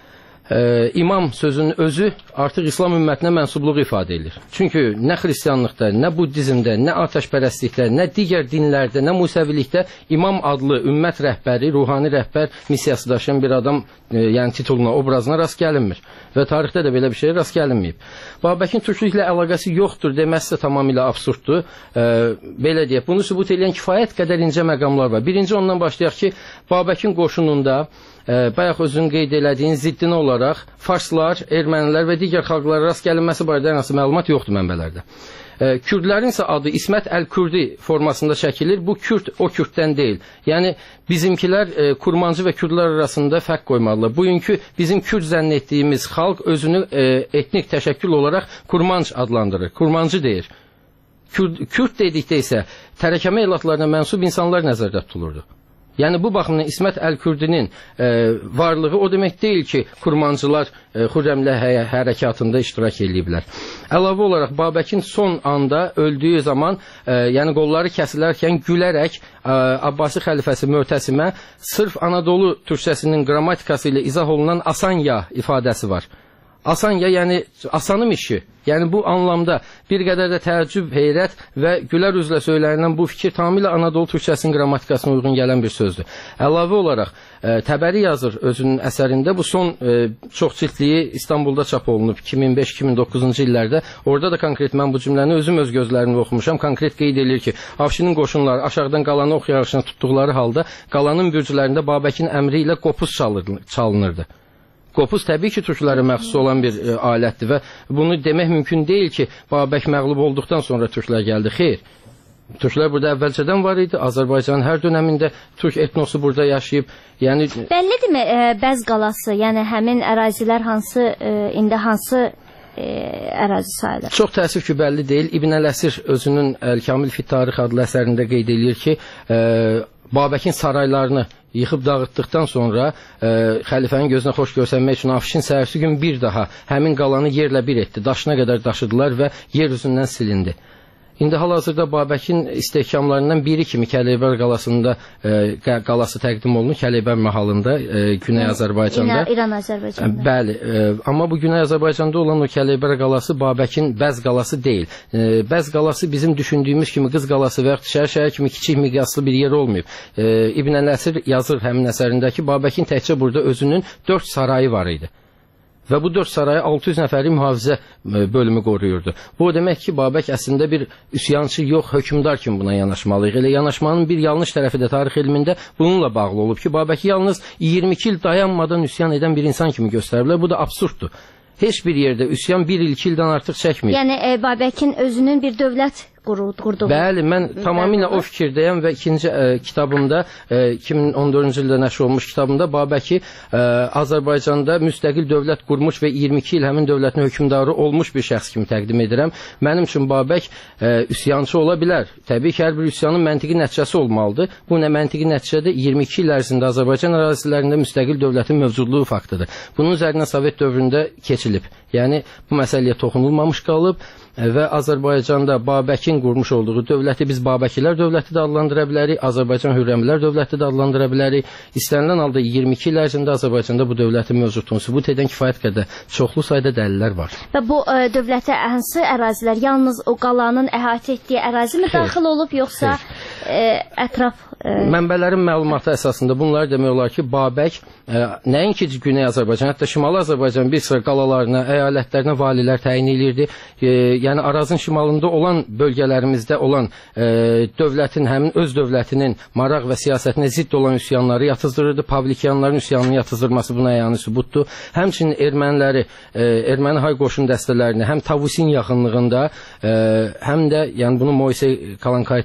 Ee, imam sözünün özü artıq İslam ümmətinə mənsubluğu ifadə edir. Çünki nə xristianlıqda, nə buddizmdə, nə atəşpərəstlikdə, nə digər dinlərdə, nə musəvilikdə imam adlı ümmət rəhbəri, ruhani rəhbər missiyası daşıyan bir adam e, yəni tituluna, obrazına rast gəlinmir. Və tarixdə də belə bir şeyə rast gəlinməyib. Babəkin türklüklə əlaqəsi yoxdur deməsi də tamamilə absurddur. E, belə deyək, bunu sübut edən kifayət qədər incə məqamlar var. Birinci ondan başlayaq ki, Babəkin qoşununda E, bayaq özünün qeyd elədiyin ziddinə olaraq Farslar, Ermənilər və digər xalqlara rast gəlinməsi barədə hansı məlumat yoxdur mənbələrdə. E, Kürdlərin isə adı İsmət Əl-Kürdi formasında çəkilir. Bu Kürd o Kürddən deyil. Yəni bizimkilər e, Kurmancı və Kürdlər arasında fərq qoymalılar. Bugünkü bizim Kürd zənn etdiyimiz xalq özünü e, etnik təşəkkül olaraq Kurmanc adlandırır. Kurmancı deyir. Kürd, Kürd dedikdə isə tərəkəmə elatlarına mənsub insanlar nəzərdə tutulurdu. Yəni bu baxımdan İsmət Əl-Kürdinin e, varlığı o demək deyil ki, Kurmancılar e, Xürrəmlər hə hərəkatında iştirak ediblər. Əlavə olaraq Babəkin son anda öldüyü zaman, e, yəni qolları kəsilərkən gülərək e, Abbasi xəlifəsi Möhtəsimə sırf Anadolu türkçəsinin qrammatikası ilə izah olunan asanya ifadəsi var. Asanya, yəni asanım işi. Yəni bu anlamda bir qədər də təəccüb, heyrət və gülər üzlə söylənilən bu fikir tamamilə Anadolu türkçəsinin qrammatikasına uyğun gələn bir sözdür. Əlavə olaraq e, Təbəri yazır özünün əsərində, bu son e, çox cildliyi İstanbulda çap olunub iki min beş iki min doqquzuncu illərdə. Orada da konkret mən bu cümləni özüm öz gözlərimlə oxumuşam. Konkret qeyd edir ki, Afşinin qoşunları aşağıdan qalanı ox yarışına tutduqları halda qalanın bürclərində Babəkin əmri ilə qopuz çalınırdı. Qopuz təbii ki, türklərə məxsus olan bir e, alətdir və bunu demək mümkün deyil ki, Babək məğlub olduqdan sonra türklər gəldi. Xeyr, türklər burada əvvəlcədən var idi. Azərbaycanın hər dönəmində türk etnosu burada yaşayıb. Yəni bəllidirmi e, Bəz qalası, yəni həmin ərazilər hansı e, indi hansı e, ərazi sayılır? Çox təəssüf ki, bəlli deyil. İbn Əl-Əsir özünün Əl-Kamil fi Tarix adlı əsərində qeyd edir ki, e, Babəkin saraylarını yıxıb dağıtdıqdan sonra e, xəlifənin gözünə xoş görsənmək üçün Afşin səhərsi gün bir daha həmin qalanı yerlə bir etdi. Daşına qədər daşıdılar və yer üzündən silindi. İndi hal-hazırda Babəkin istehkamlarından biri kimi Kəleyber qalasında e, qalası təqdim olunur. Kəleyber mahalında, e, Güney Azərbaycanda. İran Azərbaycanda. Bəli, e, amma bu Güney Azərbaycanda olan o Kəleyber qalası Babəkin Bəz qalası deyil. E, Bəz qalası bizim düşündüyümüz kimi Qız qalası və ya şəhər şəhər kimi kiçik miqyaslı bir yer olmayıb. E, İbn Əl-Əsir yazır həmin əsərində ki, Babəkin təkcə burada özünün dörd sarayı var idi. Və bu dörd sarayı altı yüz nəfəri mühafizə bölümü qoruyurdu. Bu o demək ki, Babək əslində bir üsyançı yox, hökmdar kimi buna yanaşmalıyıq. Elə yanaşmanın bir yanlış tərəfi də tarix elmində bununla bağlı olub ki, Babəki yalnız iyirmi iki il dayanmadan üsyan edən bir insan kimi göstəriblər. Bu da absurddur. Heç bir yerdə üsyan bir il, iki ildən artıq çəkməyib. Yəni e, Babəkin özünün bir dövlət qurduğu. Bəli, mən tamamilə o fikirdəyəm və ikinci e, kitabımda, e, iki min on dördüncü ildə nəşr olmuş kitabımda Babəki e, Azərbaycanda müstəqil dövlət qurmuş və iyirmi iki il həmin dövlətin hökmdarı olmuş bir şəxs kimi təqdim edirəm. Mənim üçün Babək e, üsyançı ola bilər. Təbii ki, hər bir üsyanın məntiqi nəticəsi olmalıdır. Bu nə məntiqi nəticədə iyirmi iki il ərzində Azərbaycan ərazilərində müstəqil dövlətin mövcudluğu faktıdır. Bunun üzərinə Sovet dövründə keçilib. Yəni, bu məsələyə toxunulmamış qalıb və Azərbaycanda Babəkin qurmuş olduğu dövləti biz Babəkilər dövləti də adlandıra bilərik, Azərbaycan Hürrəmilər dövləti də adlandıra bilərik. İstənilən halda iyirmi iki il ərzində Azərbaycanda bu dövlətin mövcudluğunu sübut edən kifayət qədər çoxlu sayda dəlillər var. Və bu ə, dövlətə hansı ərazilər, yalnız o qalanın əhatə etdiyi ərazi mi daxil olub, yoxsa ə, ətraf? Ə... Mənbələrin məlumatı əsasında bunlar demək olar ki, Babək ə, nəinki Güney Azərbaycan, hətta Şimali Azərbaycan bir sıra qalalarına, əyalətlərinə valilər təyin edirdi. E, yəni Arazın şimalında olan bölgələrimizdə olan e, dövlətin, həmin öz dövlətinin maraq və siyasətinə zidd olan üsyanları yatızdırırdı. Pavlikyanların üsyanının yatızdırması buna yəni sübutdur. Həmçinin erməniləri, e, erməni hay qoşun dəstələrini həm Tavusin yaxınlığında, e, həm də yəni bunu Moisey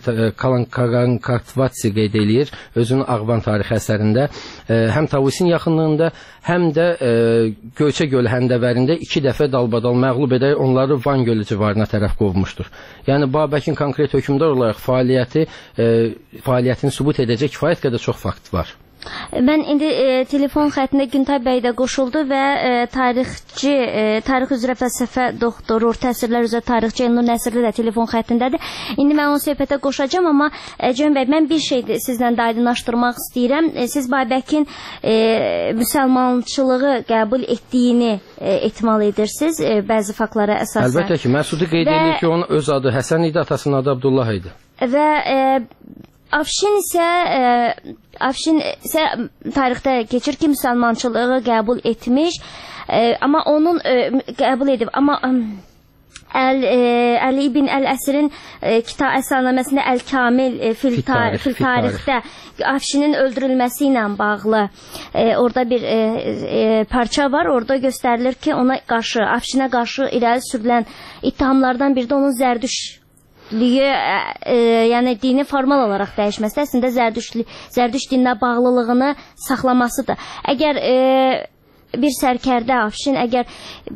Kalankarvatsi qeyd eləyir özünün Ağban tarixi əsərində. E, həm Tavusin yaxınlığında, həm də e, Göyçə gölü həndəvərində iki dəfə dalbadal məğlub edərək onları Van gölü civarına tərəf qovmuşdur. Yəni Babəkin konkret hökmdar olaraq fəaliyyəti, e, fəaliyyətini sübut edəcək kifayət qədər çox fakt var. Mən indi e, telefon xəttində Güntay bəy də qoşuldu və e, tarixçi, e, tarix üzrə fəlsəfə doktoru, orta əsrlər üzrə tarixçi Elnur Nəsirli də telefon xəttindədir. İndi mən onun söhbətə qoşacağım, amma e, Cəmin bəy, mən bir şey sizlə də aydınlaşdırmaq istəyirəm. E, siz Babəkin e, müsəlmançılığı qəbul etdiyini e, etmal edirsiniz e, bəzi faktlara əsasən. Əlbəttə ki, Məsudi qeyd və... edir ki, onun öz adı Həsən idi, atasının adı Abdullah idi. Və e, Afşin isə e, Afşin isə tarixdə keçir ki, müsəlmançılığı qəbul etmiş, e, amma onun e, qəbul edib, amma e, Əl, e, Əli ibn Əl-Əsrin e, kitab əsərnaməsində Əl-Kamil e, fil, tar fil tarixdə Afşinin öldürülməsi ilə bağlı e, orada bir e, e, parça var. Orada göstərilir ki, ona qarşı, Afşinə qarşı irəli sürülən ittihamlardan biri də onun zərdüş Liyi, e, yəni dini formal olaraq dəyişməsi əslində zərdüşlü, zərdüş dininə bağlılığını saxlamasıdır. Əgər e, bir sərkərdə Afşin əgər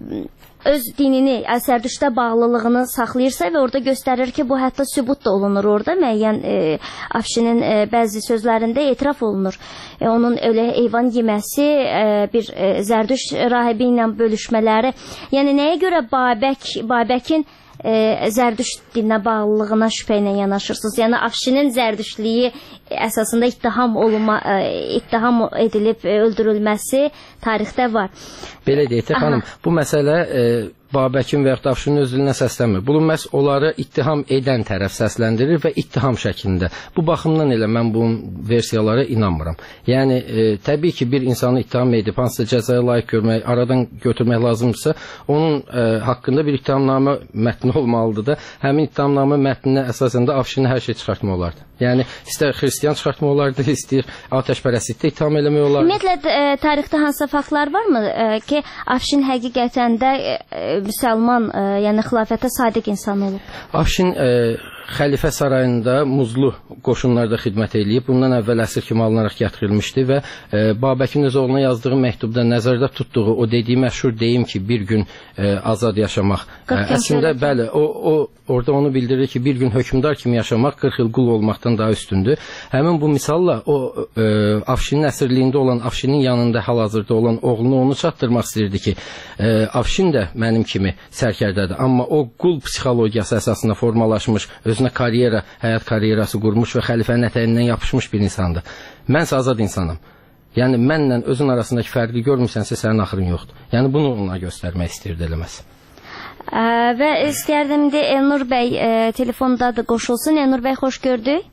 öz dinini, zərdüşdə bağlılığını saxlayırsa və orada göstərir ki, bu hətta sübut da olunur orada, müəyyən e, Afşinin e, bəzi sözlərində etiraf olunur. E, onun öyle heyvan yeməsi, e, bir e, zərdüş rahibi ilə bölüşmələri. Yəni nəyə görə Babək, Babəkin E, zərdüş dininə bağlılığına şübhə ilə yanaşırsınız? Yəni Afşinin zərdüşlüyü əsasında ittiham olunma, e, ittiham edilib e, öldürülməsi tarixdə var. Belə deyək də xanım, bu məsələ e, Babəkin və yaxud Afşinin özlüyünə səslənmir. Bunu məhz onları ittiham edən tərəf səsləndirir və ittiham şəklində. Bu baxımdan elə mən bu versiyalara inanmıram. Yəni, e, təbii ki, bir insanı ittiham edib, hansısa cəzaya layiq görmək, aradan götürmək lazımdırsa, onun e, haqqında bir ittihamnamə mətni olmalıdır da, həmin ittihamnamə mətninə əsasən də Afşini hər şey çıxartmaq olardı. Yəni, istər xristiyan çıxartmaq olardı, istəyir atəşpərəstlikdə ittiham eləmək olardı. Ümumiyyətlə, e, tarixdə hansı faktlar varmı e, ki, Afşin həqiqətən də e, müsəlman, e, yəni xilafətə sadiq insan olub? Afşin e, Xəlifə sarayında muzlu qoşunlarda xidmət eləyib. Bundan əvvəl əsir kimi alınaraq gətirilmişdi və e, Babəkin öz oğluna yazdığı məktubda nəzərdə tutduğu o dediyi məşhur deyim ki, bir gün e, azad yaşamaq. E, əslində bəli, o, o orada onu bildirir ki, bir gün hökmdar kimi yaşamaq qırx il qul olmaqdan daha üstündür. Həmin bu misalla o e, Afşinin əsirliyində olan, Afşinin yanında hal-hazırda olan oğlunu onu çatdırmaq istəyirdi ki, e, Afşin də mənim kimi sərkərdədir. Amma o qul psixologiyası əsasında formalaşmış, özünə karyera, həyat karyerası qurmuş və xəlifənin ətəyindən yapışmış bir insandır. Mənsə azad insanım. Yəni mənlə özün arasındakı fərqi görmürsənsə sənin axırın yoxdur. Yəni bunu ona göstərmək istəyirdi eləməz. Ə, və istəyərdim de Elnur bəy e, telefondadır, qoşulsun. Elnur bəy, xoş gördük.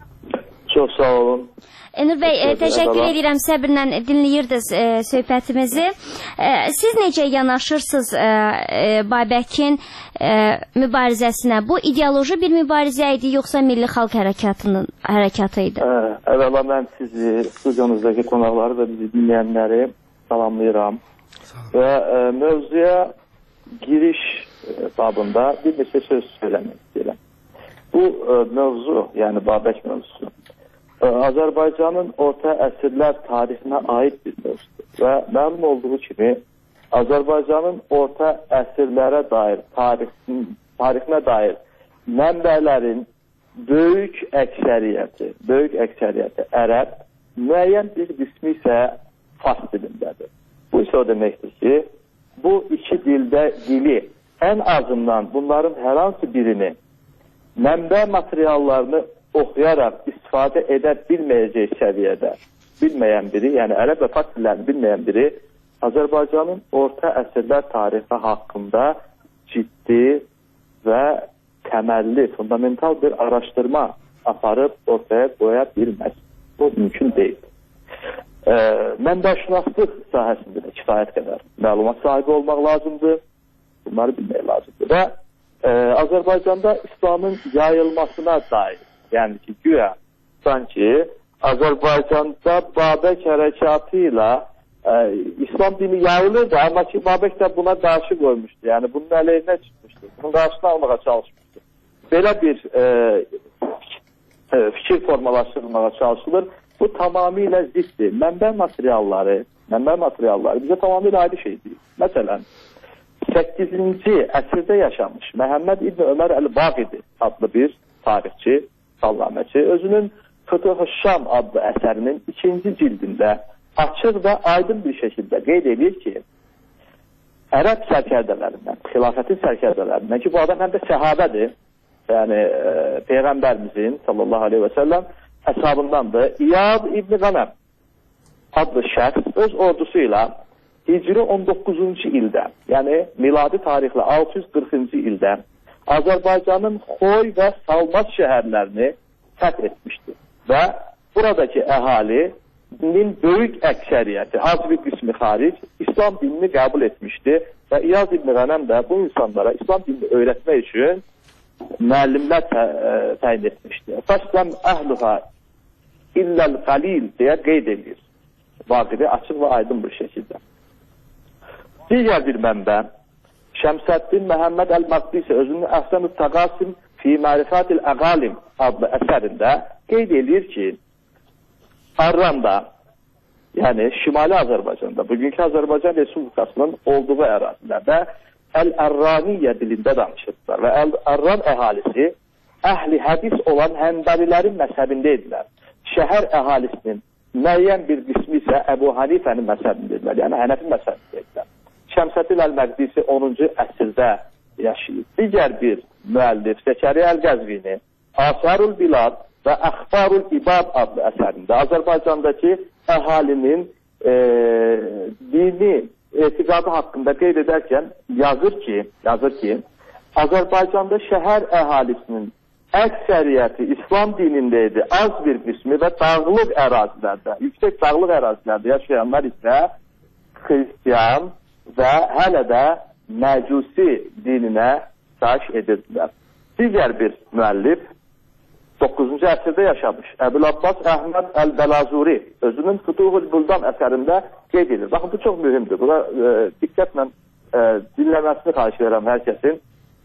Çox sağ olun. Elnur bəy, e, təşəkkür edirəm, səbirlə dinləyirdiniz e, söhbətimizi. E, siz necə yanaşırsınız e, e, Babəkin e, mübarizəsinə? Bu ideoloji bir mübarizə idi, yoxsa Milli Xalq Hərəkatının hərəkatı idi? Ə, əvvəla mən sizi, studiyonuzdakı qonaqları və bizi dinləyənləri salamlayıram. Və ə, mövzuya giriş babında bir neçə söz söyləmək istəyirəm. Bu ə, mövzu, yəni Babək mövzusu, ə, Azərbaycanın orta əsrlər tarixinə aid bir mövzudur. Və məlum olduğu kimi, Azərbaycanın orta əsrlərə dair, tarixin, tarixinə dair mənbələrin böyük əksəriyyəti, böyük əksəriyyəti ərəb, müəyyən bir qismi isə fars dilindədir. Bu isə o deməkdir ki, bu iki dildə dili ən azından bunların hər hansı birini mənbə materiallarını oxuyaraq istifadə edə bilməyəcək səviyyədə bilməyən biri, yəni ərəb və fars dillərini bilməyən biri Azərbaycanın orta əsrlər tarixi haqqında ciddi və təməlli, fundamental bir araşdırma aparıb ortaya qoya bilməz. Bu mümkün deyil. Ee, mənbəşünaslıq sahəsində də kifayət qədər məlumat sahibi olmaq lazımdır. Bunları bilmək lazımdır. Və e, Azərbaycanda İslamın yayılmasına dair, yəni ki, güya sanki Azərbaycanda Babək hərəkatı ilə e, İslam dini yayılırdı, amma ki, Babək də buna qarşı qoymuşdu. Yəni bunun əleyhinə çıxmışdı. Bunun qarşısını almağa çalışmışdı. Belə bir e, e, fikir formalaşdırılmağa çalışılır. Bu tamamilə ziddir. Mənbə materialları, mənbə materialları bizə tamamilə ayrı şeydir. Məsələn, səkkizinci əsrdə yaşamış Məhəmməd İbn Ömər Əl-Bağidi adlı bir tarixçi, sallaməçi, özünün Fütuh-u Şam adlı əsərinin ikinci cildində açıq və aydın bir şəkildə qeyd edir ki, ərəb sərkərdələrindən, xilafətin sərkərdələrindən ki, bu adam həm də səhabədir, yəni e, Peyğəmbərimizin sallallahu aleyhi və səlləm əshabındandır. İyad İbn Qənəm adlı şəxs öz ordusu ilə Hicri on doqquzuncu ildə, yəni miladi tarixlə altı yüz qırxıncı ildə Azərbaycanın Xoy və Salmas şəhərlərini fəth etmişdir. Və buradakı əhalinin böyük əksəriyyəti, az bir qismi xaric, İslam dinini qəbul etmişdi və İyad İbn Qənəm də bu insanlara İslam dinini öyrətmək üçün müəllimlər tə, ə, təyin etmişdi. Fəsləm əhluha illəl qalil deyə qeyd edir. Vaqidi açıq və aydın bir şəkildə. Digər bir mənbə, Şəmsəddin Məhəmməd Əl-Maqdisi özünün Əhsən-ü Təqasim fi Mərifətil Əqalim adlı əsərində qeyd edir ki, Arranda, yəni Şimali Azərbaycanda, bugünkü Azərbaycan Respublikasının olduğu ərazilərdə Əl-Ərraniyyə dilində danışırdılar və Əl-Ərran əhalisi əhli hədis olan Həmbəlilərin məzhəbində idilər. Şəhər əhalisinin müəyyən bir qismi isə Əbu Hanifənin məzhəbində idilər, yəni Hənəfi məzhəbində idilər. Şəmsəddin Əl-Məqdisi onuncu əsrdə yaşayıb. Digər bir müəllif Zəkəriyə Əl-Qəzvini Asarul Bilad və Əxbarul İbad adlı əsərində Azərbaycandakı əhalinin e, dini etiqadı haqqında qeyd edərkən yazır ki, yazır ki, Azərbaycanda şəhər əhalisinin əksəriyyəti İslam dinində idi, az bir qismi və dağlıq ərazilərdə, yüksək dağlıq ərazilərdə yaşayanlar isə xristiyan və hələ də məcusi dininə daş edirdilər. Digər bir müəllif doqquzuncu əsrdə yaşamış Əbul Abbas Əhməd Əl-Bəlazuri özünün Fütuhul Buldan əsərində qeyd edir. Baxın, bu çox mühümdür. Buna e, diqqətlə e, dinləməsini xahiş edirəm hər kəsin.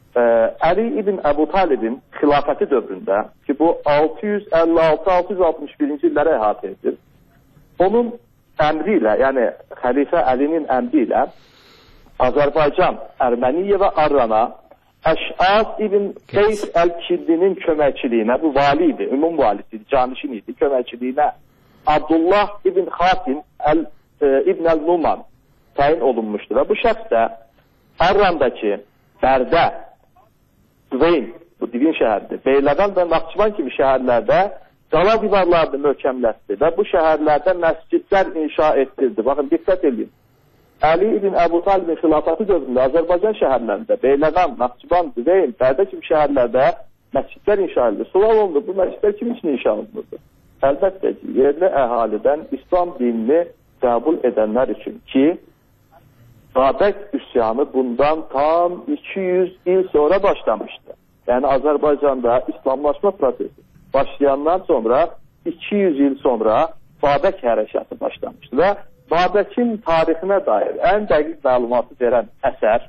e, Əli ibn Əbu Talibin xilafəti dövründə ki, bu altı yüz əlli altı altı yüz altmış birinci illərə əhatə edir. Onun əmri ilə, yəni xəlifə Əlinin əmri ilə Azərbaycan, Erməniyə və Arrana Əş'as ibn Qeys Əl-Kiddinin köməkçiliyinə, bu vali idi, ümum valisi idi, canişin idi, köməkçiliyinə Abdullah ibn Xatin Əl, e, ibn Əl-Numan təyin olunmuşdur və bu şəxs də Arrandakı Bərdə, Düveyn, bu divin şəhərdir, Beyləqan və Naxçıvan kimi şəhərlərdə qala divarlarını möhkəmlətdi və bu şəhərlərdə məscidlər inşa etdirdi. Baxın, diqqət edin. Əli ibn Əbu Talibin xilafəti dövründə Azərbaycan şəhərlərində, Beyləqan, Naxçıvan, Düveyn, Bərdə kimi şəhərlərdə məscidlər inşa edilir. Sual oldu, bu məscidlər kim üçün inşa olunurdu? Əlbəttə ki, yerli əhalidən İslam dinini qəbul edənlər üçün ki, Babək üsyanı bundan tam iki yüz il sonra başlamışdı. Yəni Azərbaycanda İslamlaşma prosesi başlayandan sonra iki yüz il sonra Babək hərəkatı başlamışdı və Babəkin tarixinə dair ən dəqiq məlumatı verən əsər,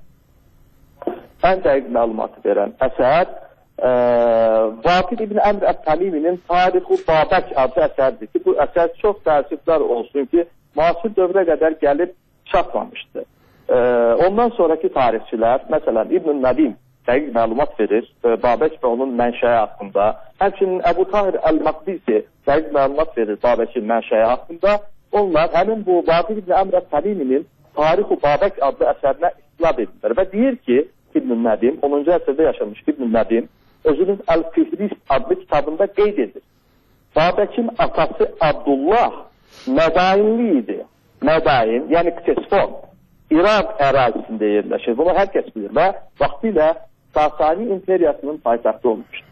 ən dəqiq məlumatı verən əsər e, Vaqid ibn Əmr Ət-Təmiminin Tarixu Babək adlı əsərdir ki, bu əsər çox təəssüflər olsun ki, müasir dövrə qədər gəlib çatmamışdı. E, ondan sonraki tarixçilər, məsələn İbn Nədim dəqiq məlumat verir e, Babək və onun mənşəyi haqqında. Həmçinin Əbu Tahir Əl-Maqdisi dəqiq məlumat verir Babəkin mənşəyi haqqında. Onlar həmin bu Vaqid ibn Əmr Ət-Təmiminin Tarixu Babək adlı əsərinə istinad edirlər və deyir ki, İbn Nədim, onuncu əsrdə yaşamış İbn Nədim özünün Əl-Fihrist adlı kitabında qeyd edir. Babəkin atası Abdullah Mədainli idi. Mədain, yəni Ktesfon, İraq ərazisində yerləşir. Bunu hər kəs bilir və vaxtilə Sasani imperiyasının paytaxtı olmuşdur.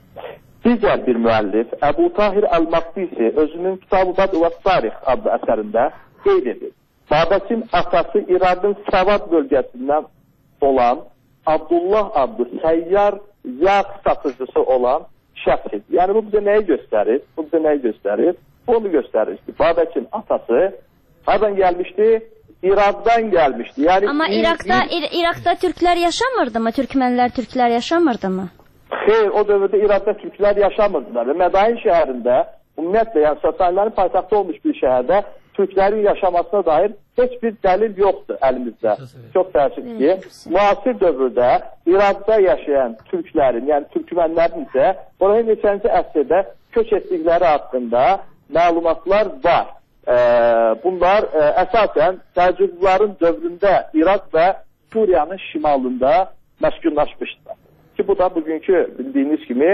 Digər bir müəllif Əbu Tahir Əl-Maqdisi özünün Kitab-ı Bədü və Tarix adlı əsərində qeyd edir. Babəkin atası İraqın Səvad bölgəsindən olan Abdullah adlı səyyar yağ satıcısı olan şəxs idi. Yəni bu bizə nəyi göstərir? Bu bizə nəyi göstərir? Onu göstərir ki, Babəkin atası hardan gəlmişdi? İraqdan gəlmişdi. Yəni Amma İraqda İr İraqda türklər yaşamırdı mı? Türkmənlər, türklər yaşamırdı mı? Xeyr, o dövrdə İraqda türklər yaşamırdılar və Mədain şəhərində, ümumiyyətlə, yəni Sasanilərin paytaxtı olmuş bir şəhərdə türklərin yaşamasına dair heç bir dəlil yoxdur əlimizdə. Çox təəssüf ki, müasir dövrdə İraqda yaşayan türklərin, yəni türkmənlərin isə oraya neçənci əsrdə köç etdikləri haqqında məlumatlar var. Ee, bunlar e, əsasən Səlcuqluların dövründə İraq və Suriyanın şimalında məskunlaşmışdır. Ki bu da bugünkü bildiyiniz kimi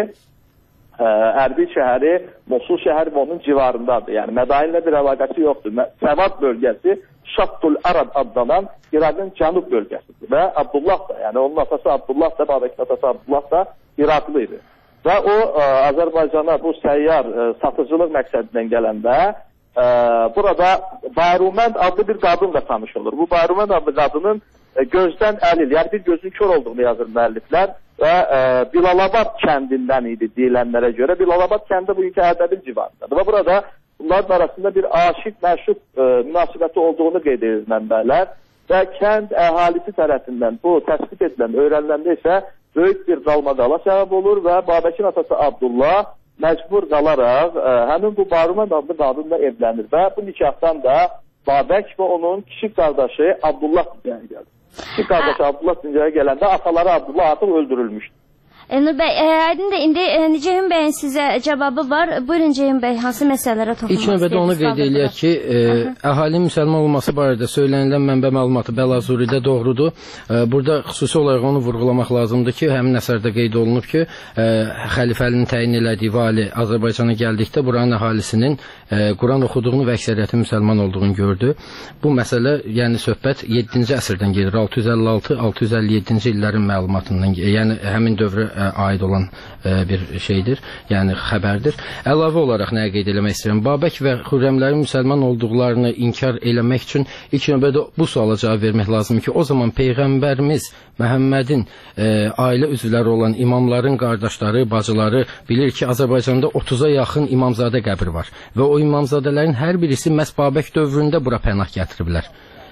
e, Ərbil şəhəri, Mosul şəhəri və onun civarındadır. Yəni Mədainlə bir əlaqəsi yoxdur. Səvad bölgəsi Şattul Arad adlanan İraqın cənub bölgəsidir. Və Abdullah da, yəni onun atası Abdullah da, Babəkin atası Abdullah da İraqlı idi. Və o e, Azərbaycana bu səyyar e, satıcılıq məqsədindən gələndə Ee, burada Bayrumənd adlı bir qadınla tanış olur. Bu Bayrumənd adlı qadının e, gözdən əlil, yəni bir gözün kör olduğunu yazır müəlliflər və e, Bilalabad kəndindən idi deyilənlərə görə. Bilalabad kəndi bugünkü Ərdəbil civarındadır. Və burada bunların arasında bir aşiq, məşuq e, münasibəti olduğunu qeyd edir mənbələr və kənd əhalisi tərəfindən bu təsbit edilən, öyrəniləndə isə böyük bir qalmaqala səbəb olur və Babəkin atası Abdullah məcbur qalaraq ə, həmin bu Bayrumənd adlı qadınla evlənir və bu nikahdan da Babək və onun kiçik qardaşı Abdullah dünyaya gəlir. Kiçik qardaşı Abdullah dünyaya gələndə ataları Abdullah artıq öldürülmüşdür. Elnur bəy, e, aydın da indi e, Ceyhun bəyin sizə cavabı var. Buyurun Ceyhun bəy, hansı məsələlərə toxunmaq İlk növbədə onu qeyd eləyək ki, e, əhalinin müsəlman olması barədə söylənilən mənbə məlumatı Bəlazuridə doğrudur. E, burada xüsusi olaraq onu vurğulamaq lazımdır ki, həmin əsərdə qeyd olunub ki, e, xəlifənin təyin elədiyi vali Azərbaycana gəldikdə buranın əhalisinin e, Quran oxuduğunu və əksəriyyətin müsəlman olduğunu gördü. Bu məsələ, yəni söhbət yeddinci əsrdən gedir. altı yüz əlli altı altı yüz əlli yeddinci illərin məlumatından, yəni həmin dövrə aid olan e, bir şeydir, yəni xəbərdir. Əlavə olaraq nəyə qeyd eləmək istəyirəm? Babək və Xürrəmlərin müsəlman olduqlarını inkar eləmək üçün ilk növbədə bu suala cavab vermək lazımdır ki, o zaman Peyğəmbərimiz Məhəmmədin e, ailə üzvləri olan imamların qardaşları, bacıları bilir ki, Azərbaycanda otuza yaxın imamzadə qəbri var və o imamzadələrin hər birisi məhz Babək dövründə bura pənah gətiriblər.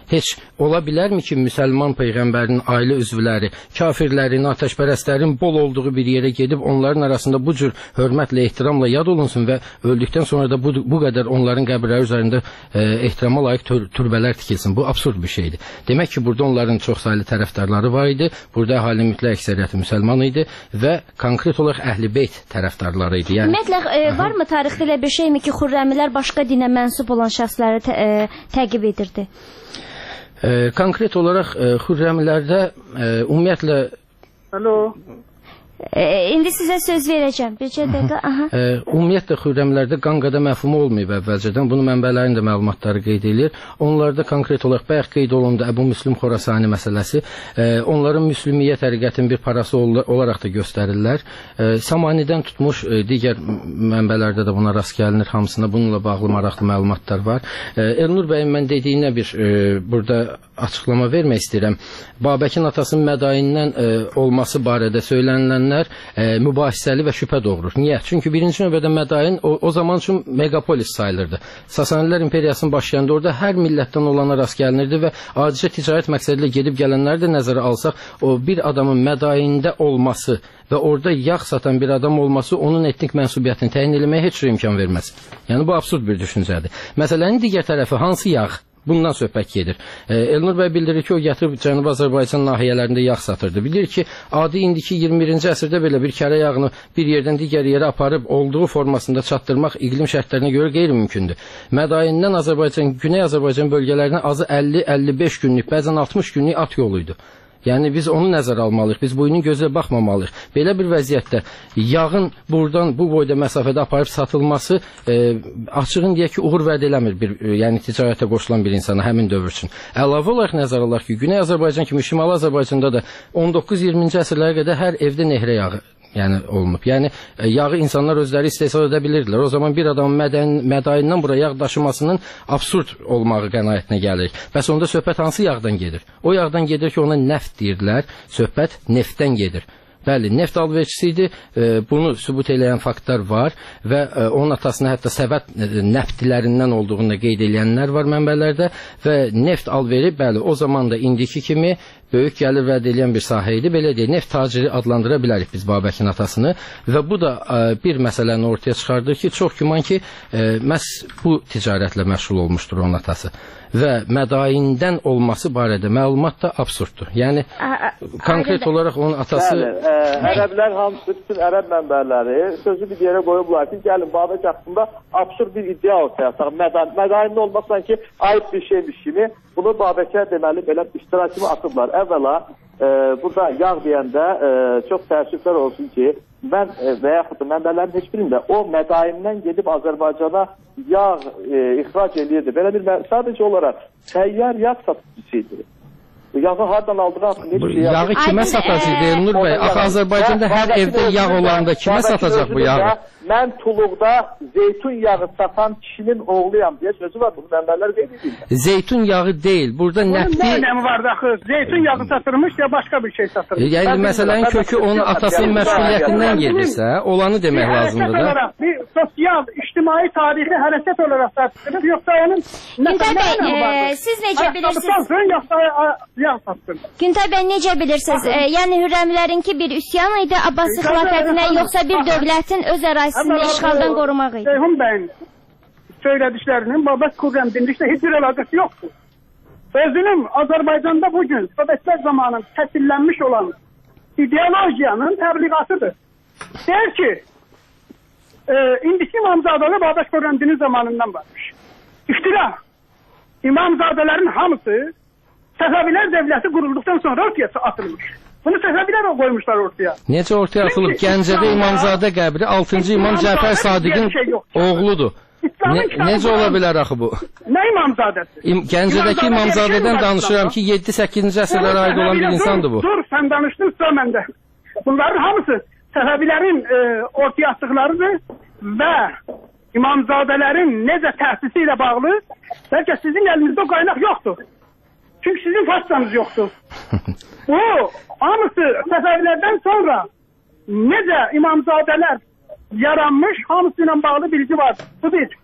heç ola bilərmi ki, müsəlman peyğəmbərinin ailə üzvləri, kafirlərin, atəşpərəstlərin bol olduğu bir yerə gedib onların arasında bu cür hörmətlə, ehtiramla yad olunsun və öldükdən sonra da bu, bu qədər onların qəbirləri üzərində e, ehtirama layiq tür türbələr tikilsin. Bu absurd bir şeydir. Demək ki, burada onların çoxsaylı tərəfdarları var idi, burada əhalinin mütləq əksəriyyəti müsəlman idi və konkret olaraq Əhl-i Beyt tərəfdarları idi. Yəni, ümumiyyətlə, e, varmı tarixdə elə bir şeymi ki, Xürrəmilər başqa dinə mənsub olan şəxsləri tə, e, təqib edirdi? E, konkret olaraq e, Xürrəmilərdə e, ümumiyyətlə... Alo. E, indi sizə söz verəcəm. Bircə dəqiqə. Aha. E, ümumiyyətlə Xürrəmlərdə qanqada məfhumu olmayıb əvvəlcədən. Bunu mənbələrin də məlumatları qeyd edir. Onlarda konkret olaraq bayaq qeyd olundu Əbu Müslim Xorasani məsələsi. E, onların müslümiyyə təriqətinin bir parası ol olaraq da göstərirlər. E, Samanidən tutmuş e, digər mənbələrdə də buna rast gəlinir. Hamısında bununla bağlı maraqlı məlumatlar var. E, Elnur bəyin mən dediyinə bir e, burada açıqlama vermək istəyirəm. Babəkin atasının Mədayindən e, olması barədə söylənilənlər e, mübahisəli və şübhə doğurur. Niyə? Çünki birinci növbədə Mədayin o, o zaman üçün megapolis sayılırdı. Sasanilər imperiyasının başlayanında orada hər millətdən olana rast gəlinirdi və adicə ticarət məqsədilə gedib gələnləri də nəzərə alsaq, o bir adamın Mədayində olması və orada yağ satan bir adam olması onun etnik mənsubiyyətini təyin etməyə heç bir imkan verməz. Yəni bu absurd bir düşüncədir. Məsələnin digər tərəfi hansı yağ? Bundan söhbət gedir. E, Elnur bəy bildirir ki, o gətirib Cənubi Azərbaycan nahiyələrində yağ satırdı. Bilir ki, adi indiki iyirmi birinci əsrdə belə bir kərə yağını bir yerdən digər yerə aparıb olduğu formasında çatdırmaq iqlim şərtlərinə görə qeyri-mümkündür. Mədayindən Azərbaycan, Güney Azərbaycan bölgələrinə azı əlli əlli beş günlük, bəzən altmış günlük at yoluydu. Yəni biz onu nəzərə almalıyıq, biz boyunun gözlə baxmamalıyıq. Belə bir vəziyyətdə yağın buradan bu boyda məsafədə aparıb satılması e, açığın deyək ki, uğur vəd eləmir bir, e, yəni ticarətə qoşulan bir insana həmin dövr üçün. Əlavə olaraq nəzərə alaq ki, Güney Azərbaycan kimi Şimali Azərbaycanda da on doqquz iyirminci əsrlərə qədər hər evdə nehrə yağı yəni olunub. Yəni yağı insanlar özləri istehsal edə bilirdilər. O zaman bir adamın mədən, mədayindən bura yağ daşımasının absurd olmağı qənaətinə gəlir. Bəs onda söhbət hansı yağdan gedir? O yağdan gedir ki, ona neft deyirlər. Söhbət neftdən gedir. Bəli, neft alverçisi idi. E, bunu sübut eləyən faktlar var və e, onun atasına hətta səbət e, nəftlərindən olduğunu qeyd edənlər var mənbələrdə və neft alveri, bəli, o zaman da indiki kimi böyük gəlir vəd edən bir sahə idi. Belə deyək, neft taciri adlandıra bilərik biz Babəkin atasını və bu da e, bir məsələni ortaya çıxardır ki, çox güman ki, e, məhz bu ticarətlə məşğul olmuşdur onun atası. Və mədayindən olması barədə məlumat da absurddur. Yəni, konkret olaraq onun atası... Bəli, ə, ərəblər hamısı, bütün ərəb mənbələri sözü bir yerə qoyublar ki, gəlin Babək haqqında absurd bir iddia ortaya ataq. Mədayin, mədayində olmaq sanki ayıb bir şeymiş kimi bunu Babəkə deməli belə iştirakımı atıblar. Əvvəla, e, burada yağ deyəndə e, çox təəssüflər olsun ki, mən e, və yaxud da mənbələrin heç birində o mədayindən gedib Azərbaycana yağ e, ixrac edirdi. Belə bir, sadəcə olaraq səyyar yağ satıcısıydı. Yağı hardan aldığı haqqında heç şey... Yağı kimə satacaq Elnur bəy? Axı Azərbaycanda hər evdə yağ olanda kimə satacaq bu yağı? Mən Tuluqda zeytun yağı satan kişinin oğluyam deyə sözü var. Bunu mənbələr qeyd edirlər. Zeytun yağı deyil. Burada nəfti... Nə önəmi var da axı? Zeytun yağı satırmış ya başqa bir şey satırmış. Yəni məsələnin kökü onun atasının məşğuliyyətindən gedirsə, olanı demək lazımdır da. Bir sosial, ictimai, tarixi hərəkət olaraq satırmış. Yoxsa onun... Güntay bəy, siz necə bilirsiniz? Güntay bəy, necə bilirsiniz? E, yəni Hürrəmlərinki bir üsyan idi Abbasi xilafətinə, yoxsa bir dövlətin öz ərazisini işğaldan qorumaq idi? Ceyhun bəyin söylədiklərinin Babək Xürrəm dinliklə heç bir əlaqəsi yoxdur. Özünün Azərbaycanda bugün Sovetlər zamanı təsillənmiş olan ideolojiyanın təbliğatıdır. Deyir ki, e, indiki İmamzadalı Babək Xürrəm dini zamanından varmış. İftira. İmamzadələrin hamısı Səfəvilər dövləti qurulduqdan sonra ortaya atılmış. Bunu Səfəvilər qoymuşlar ortaya. Necə ortaya atılıb? Gəncədə İmamzadə qəbri altıncı İmam Cəfər Sadiqin oğludur. Ne, necə ola bilər axı bu? Nə İmamzadəsi? İm, Gəncədəki İmamzadədən danışıram ki, yeddi səkkizinci əsrlərə aid olan bir insandır bu. Dur, sən danışdın, sıra məndə. Bunların hamısı Səfəvilərin e, ortaya atdıqlarıdır və İmamzadələrin necə təsisi ilə bağlı, bəlkə sizin əlinizdə o qaynaq yoxdur. Çünki sizin façanız yoxdur. Bu, hamısı Səfəvilərdən sonra necə İmamzadələr yaranmış, hamısı ilə bağlı bilgi var. Bu bir.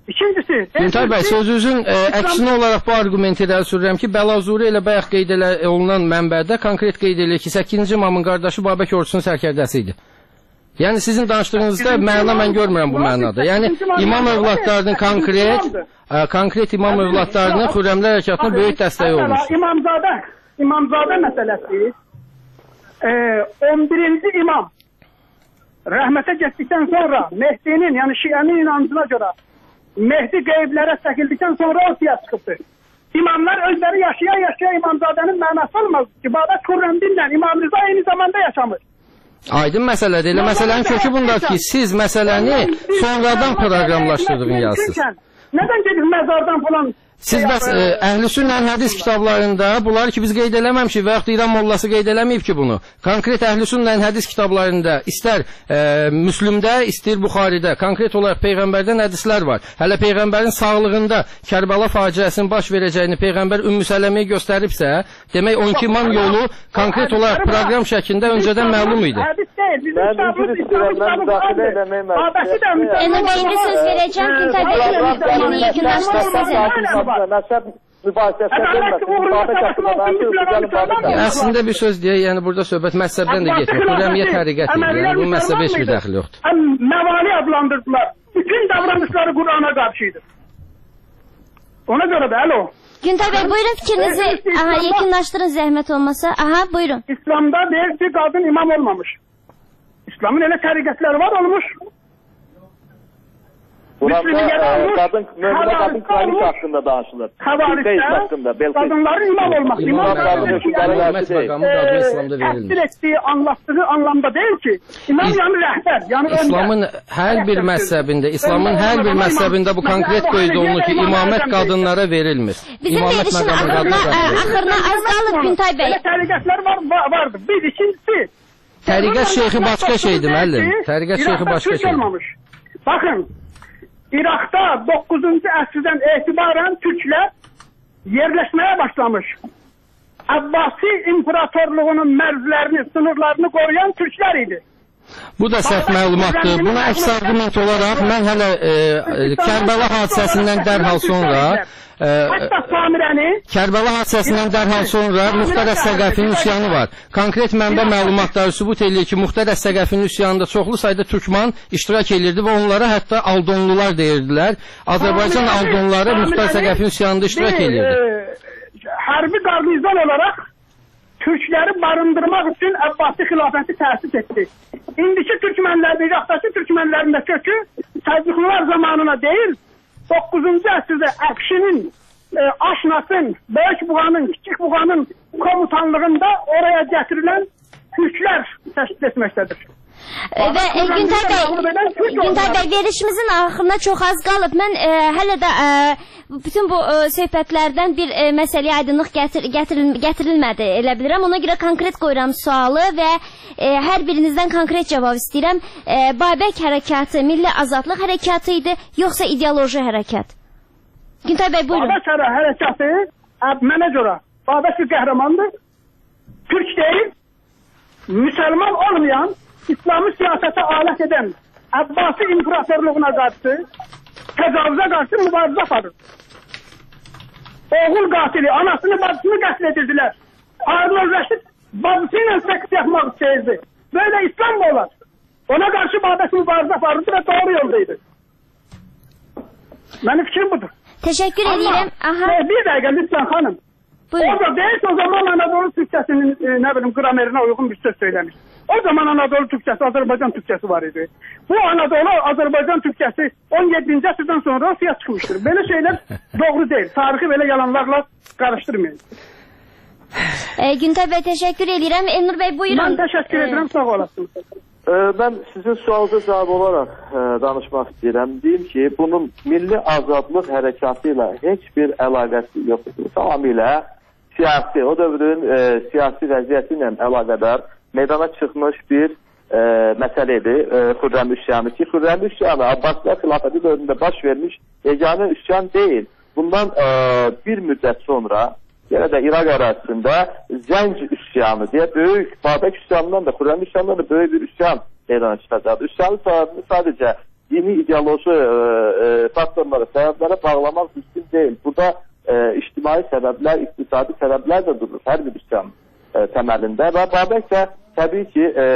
İkincisi... Güntay bəy, sözünüzün e, əksinə olaraq bu argumenti irəli sürürəm ki, Bəlazuri ilə bayaq qeyd olunan mənbədə konkret qeyd edilir ki, səkkizinci imamın qardaşı Babək ordusunun sərkərdəsi idi. Yəni sizin danışdığınızda məna mən görmürəm bu mənada. Yəni imam övladlarının konkret ə, konkret imam övladlarının Xürrəmlər hərəkatına böyük dəstəyi olmuş. İmamzadə, İmamzadə məsələsi e, on birinci imam rəhmətə getdikdən sonra Mehdinin, yəni Şiənin inancına görə Mehdi qeyblərə çəkildikdən sonra ortaya çıxıbdır. İmamlar özləri yaşaya-yaşaya İmamzadənin mənası olmaz ki, Babək Xürrəmdinlə İmam Rıza eyni zamanda yaşamış. Aydın məsələdir. Elə məsələnin kökü bundadır ki, siz məsələni sonradan proqramlaşdırdığını yazsınız. Nədən gedir məzardan falan? Siz bəs e, Əhlüsünnə hədis kitablarında bunları ki biz qeyd eləməmişik və yaxud İran mollası qeyd eləməyib ki bunu. Konkret Əhlüsünnə hədis kitablarında istər e, Müslümdə, istər Buxaridə konkret olaraq Peyğəmbərdən hədislər var. Hələ Peyğəmbərin sağlığında Kərbəla faciəsinin baş verəcəyini Peyğəmbər Ümmü Sələməyə göstəribsə, demək on iki imam yolu konkret olaraq proqram şəklində öncədən məlum idi. Hədis deyil, bizim kitabımız İslam'ın daxil eləmək məqsədi. Ənədə indi söz verəcəm, Güntay bəy, yekunlaşdırsanız. Məzhəb mübahisəsinə dönməsin. Babək haqqında Əslində bir söz deyə, yəni burada söhbət məzhəbdən də getmir. Xürrəmiyyə təriqətidir. Yəni bu məzhəbə heç bir dəxli yoxdur. Məvali adlandırdılar. Bütün davranışları Qur'ana qarşıydı. Ona görə də, alo. Güntay bəy, buyurun fikrinizi aha, yekunlaşdırın zəhmət olmasa. Aha, buyurun. İslamda deyir ki, qadın imam olmamış. İslamın elə təriqətləri var olmuş. Burada e, kadın, müminə kadın kraliç haqqında danışılır. Xəvarişdə qadınların imam olmaq. İmam təsdir etdiyi, anlattığı anlamda deyil ki, imam yəni rəhbər. Yəni İslamın hər bir məzhəbində, İslamın hər bir məzhəbində bu konkret qeyd olunur ki, imamət qadınlara verilmir. Bizim verilişin axırına, axırına az qalıb Güntay bəy. Elə təriqətlər var, vardır. Bir, ikincisi. Təriqət şeyxi başqa şeydir, müəllim. Təriqət şeyxi başqa şeydir. Baxın. İraqda doqquzuncu əsrdən etibarən Türklər yerləşməyə başlamış. Abbasi imparatorluğunun mərzlərini, sınırlarını qoruyan Türklər idi. Bu da səhv məlumatdır. Buna əks arqument olaraq mən hələ e, Kərbəla hadisəsindən dərhal sonra e, Kərbəla hadisəsindən dərhal sonra Muxtar Əs-Səqəfinin üsyanı var. Konkret mənbə məlumatları sübut eləyir ki, Muxtar Əs-Səqəfinin üsyanında çoxlu sayda türkman iştirak edirdi və onlara hətta Aldonlular deyirdilər. Azərbaycan Aldonları Muxtar Əs-Səqəfinin üsyanında iştirak edirdi. Hərbi qarnizon olaraq Türkləri barındırmaq üçün Əbbasi xilafəti təsis etdi. İndiki Türkmenlərin, İraqdakı Türkmenlərin də kökü Səlcuqlular zamanına deyil, doqquzuncu əsrdə Əfşinin, e, Aşnasın, Böyük Buğanın, Kiçik Buğanın komutanlığında oraya gətirilən Türklər təşkil etməkdədir. Və e, Güntay bəy, Güntay bəy, verişimizin axırına çox az qalıb. Mən e, hələ də e, bütün bu e, söhbətlərdən bir e, məsələyə aydınlıq gətir, gətiril, gətirilmədi elə bilirəm. Ona görə konkret qoyuram sualı və e, hər birinizdən konkret cavab istəyirəm. E, Babək hərəkatı milli azadlıq hərəkatı idi, yoxsa ideoloji hərəkat? Güntay bəy, buyurun. Babək hərəkatı mənə görə Babək bir qəhrəmandır. Türk deyil, müsəlman olmayan, İslami siyasete alet eden Abbasi imparatorluğuna karşı, tecavüze karşı mübarize aparır. Oğul katili, anasını bacısını katledirdiler. Harun Reşit bacısıyla seks yapmak isteyirdi. Böyle İslam mı olar? Ona karşı Babək mübarize aparırdı ve doğru yoldaydı. Benim fikrim budur. Teşekkür ederim. Aha. Bir dakika lütfen hanım. Buyurun. Orada değilse o zaman Anadolu Türkçesinin e, ne bileyim gramerine uygun bir söz söylemiş. O zaman Anadolu Türkçesi, Azerbaycan Türkçesi var idi. Bu Anadolu, Azerbaycan Türkçesi on yeddinci əsrdən sonra ortaya çıxmışdır. Böyle şeyler doğru değil. Tarihi böyle yalanlarla karıştırmayın. E, Güntay Bey teşekkür ederim. Elnur Bey buyurun. Ben teşekkür ederim. Sağ olasınız. Ee, ben sizin sualınıza cevap olarak e, danışmak istəyirəm. Deyim ki, bunun milli azadlıq hərəkatı ilə heç bir əlaqəsi yoxdur. Tamamilə siyasi, o dövrün e, siyasi vəziyyəti ilə əlaqədar meydana çıxmış bir e, məsələdir. E, Xürrəm üsyanı ki, Xürrəm üsyanı Abbasilər xilafəti dövründə baş vermiş yeganə üsyan deyil. Bundan e, bir müddət sonra yenə də İraq ərazisində Zənc üsyanı deyə böyük, Babək üsyanından da, Xürrəm üsyanından da böyük bir üsyan meydana çıxacaqdır. Üsyanın səbəbini sadəcə dini ideoloji e, e, faktorları, səbəblərə bağlamaq mümkün deyil. Burada e, ictimai səbəblər, iqtisadi səbəblər də durur hər bir üsyan e, təməlində və Babək də təbii ki e,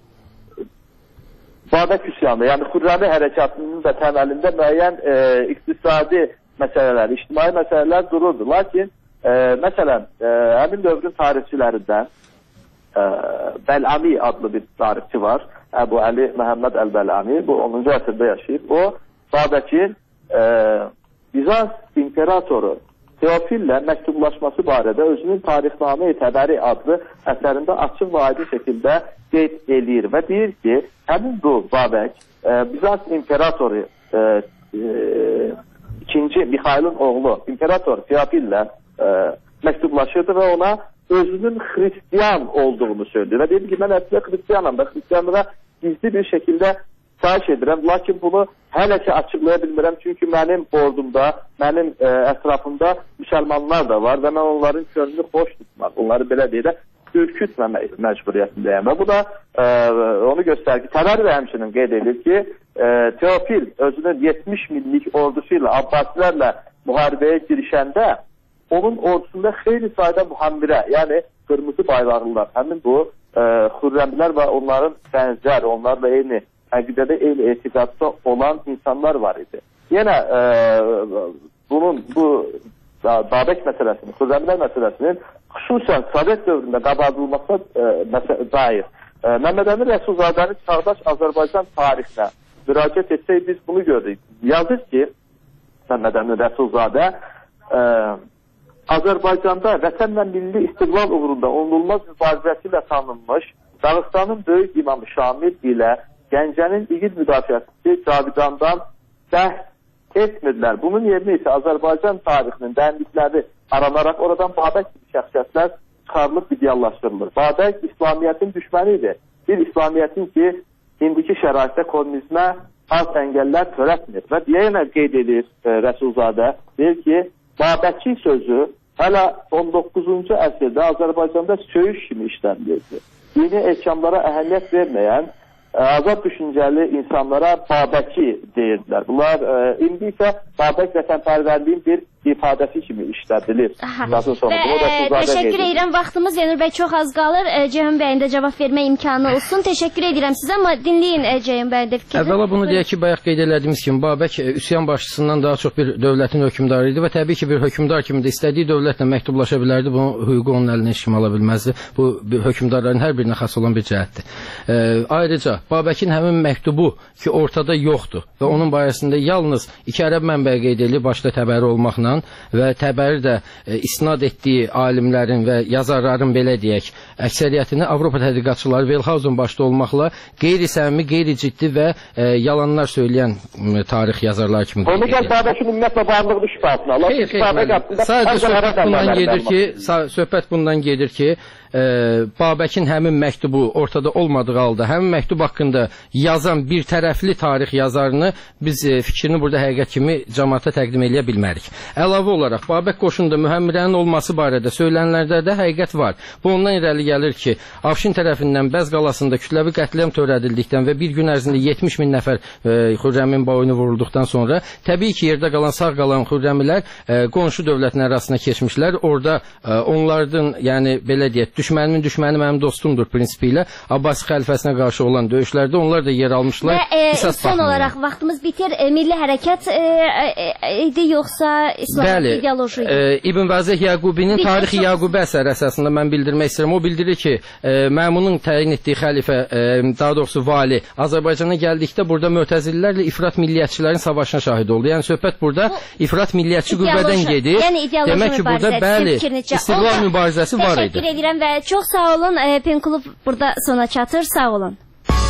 Babək üsyanı, yəni Xürrəmi hərəkatının da təməlində müəyyən e, iqtisadi məsələlər, ictimai məsələlər dururdu. Lakin e, məsələn e, həmin dövrün tarixçilərindən e, Bəlami adlı bir tarixçi var. Əbu Əli Məhəmməd Əl-Bəlami, bu onuncu əsrdə yaşayıb. O Babəkin e, Bizans imperatoru Teofillə məktublaşması barədə özünün Tarixnamə-i Təbəri adlı əsərində açıq və aydın şəkildə qeyd eləyir və deyir ki, həmin bu Babək e, Bizans imperatoru e, e, ikinci Mixailin oğlu imperator Teofillə e, məktublaşırdı və ona özünün Xristiyan olduğunu söylüyor və deyir ki, mən əslində Xristiyanam və Xristiyanlığa gizli bir şəkildə xahiş edirəm, lakin bunu hələ ki açıqlaya bilmirəm, çünki mənim ordumda, mənim e, ətrafımda müsəlmanlar da var və mən onların könlünü xoş tutmaq, onları belə deyirəm, ürkütməmək məcburiyyətindəyəm və bu da e, onu göstərir ki, Təbəri də həmçinin qeyd edir ki, e, Teofil özünün yetmiş minlik ordusu ilə Abbasilərlə müharibəyə girişəndə onun ordusunda xeyli sayda mühammirə, yəni qırmızı bayraqlılar, həmin bu e, Xürrəmlər və onların bənzər, onlarla eyni əqidədə, eyni etiqadda olan insanlar var idi. Yenə e, bunun bu Babək məsələsinin, Xürrəmlər məsələsinin xüsusən Sovet dövründə qabardılmasına e, dair e, Məmməd Əmin Rəsulzadənin Çağdaş Azərbaycan tarixinə müraciət etsək biz bunu görürük. Yazır ki, Məmməd Əmin Rəsulzadə e, Azərbaycanda vətən və milli istiqlal uğrunda onulmaz mübarizəsi ilə tanınmış Dağıstanın böyük imamı Şamil ilə Gəncənin igid müdafiəçisi Cavidandan bəhs etmirlər. Bunun yerinə isə Azərbaycan tarixinin dərinlikləri aranaraq oradan Babək kimi şəxsiyyətlər çıxarılıb ideallaşdırılır. Babək İslamiyyətin düşməni idi. Bir İslamiyyətin ki, indiki şəraitdə kommunizmə az əngəllər törətmir. Və yenə qeyd edir e, Rəsulzadə, deyir ki, Babəki sözü hələ on doqquzuncu əsrdə Azərbaycanda söyüş kimi işlənilirdi. Dini ehkamlara əhəmiyyət verməyən azad düşüncəli insanlara Babəki deyirdilər. Bunlar e, indi isə Babək vətənpərvərliyin bir ifadəsi kimi işlədilir. Və e, təşəkkür edirəm. Vaxtımız Zeynur bəy çox az qalır. E, Ceyhun bəyin də cavab vermə imkanı olsun. Təşəkkür edirəm sizə, amma dinləyin e, Ceyhun bəyin də fikrini. Əvvəla bunu deyək ki, bayaq qeyd elədiyimiz kimi Babək e, üsyan başçısından daha çox bir dövlətin hökmdarı idi və təbii ki, bir hökmdar kimi də istədiyi dövlətlə məktublaşa bilərdi. Bunun hüququ onun əlinə heç kim ala bilməzdi. Bu hökmdarların hər birinə xas olan bir cəhətdir. E, ayrıca Babəkin həmin məktubu ki, ortada yoxdur və onun barəsində yalnız iki ərəb mənbəyi qeyd edilir, başda Təbəri olmaqla və Təbəri də e, isnad etdiyi alimlərin və yazarların belə deyək, əksəriyyətini Avropa tədqiqatçıları Velhausen başda olmaqla qeyri-səmimi, qeyri-ciddi və e, yalanlar söyləyən e, tarix yazarlar kimi. Onu gəl Babəkin ümumiyyətlə varlığını şübhəsini alır. Xeyr, xeyr, sadəcə söhbət bundan gedir ki, söhbət bundan gedir ki, e, Babəkin həmin məktubu ortada olmadığı halda, həmin məktub haqqında yazan bir tərəfli tarix yazarını biz e, fikrini burada həqiqət kimi cəmaata təqdim edə bilmərik. Əlavə olaraq Babək qoşununda mühəmmirənin olması barədə söylənlərdə də həqiqət var. Bu ondan irəli gəlir ki, Afşin tərəfindən Bəz qalasında kütləvi qətliam törədildikdən və bir gün ərzində yetmiş min nəfər e, Xürrəmin boynu vurulduqdan sonra təbii ki, yerdə qalan sağ qalan Xürrəmilər e, qonşu dövlətin arasına keçmişlər. Orada e, onlardan, yəni belə deyək, düşmənimin düşməni mənim dostumdur prinsipi ilə Abbas xəlifəsinə qarşı olan döyüşlərdə onlar da yer almışlar. Və e, son baxmayın. Olaraq vaxtımız bitir. E, milli hərəkət e, e, idi yoxsa İslam ideoloji idi? E, İbn Vazeh Yaqubinin Tarixi Yaqubə əsəri əsasında mən bildirmək istəyirəm. O bildirir ki, e, Məmunun təyin etdiyi xəlifə, e, daha doğrusu vali Azərbaycana gəldikdə burada Mötəzililərlə ifrat milliyyətçilərin savaşına şahid oldu. Yəni söhbət burada ifrat milliyyətçi qüvvədən gedir. Yəni demək ki, burada bəli, istiqlal mübarizəsi var idi. Təşəkkür edirəm və çox sağ olun. E, Penklub burada sona çatır. Sağ olun.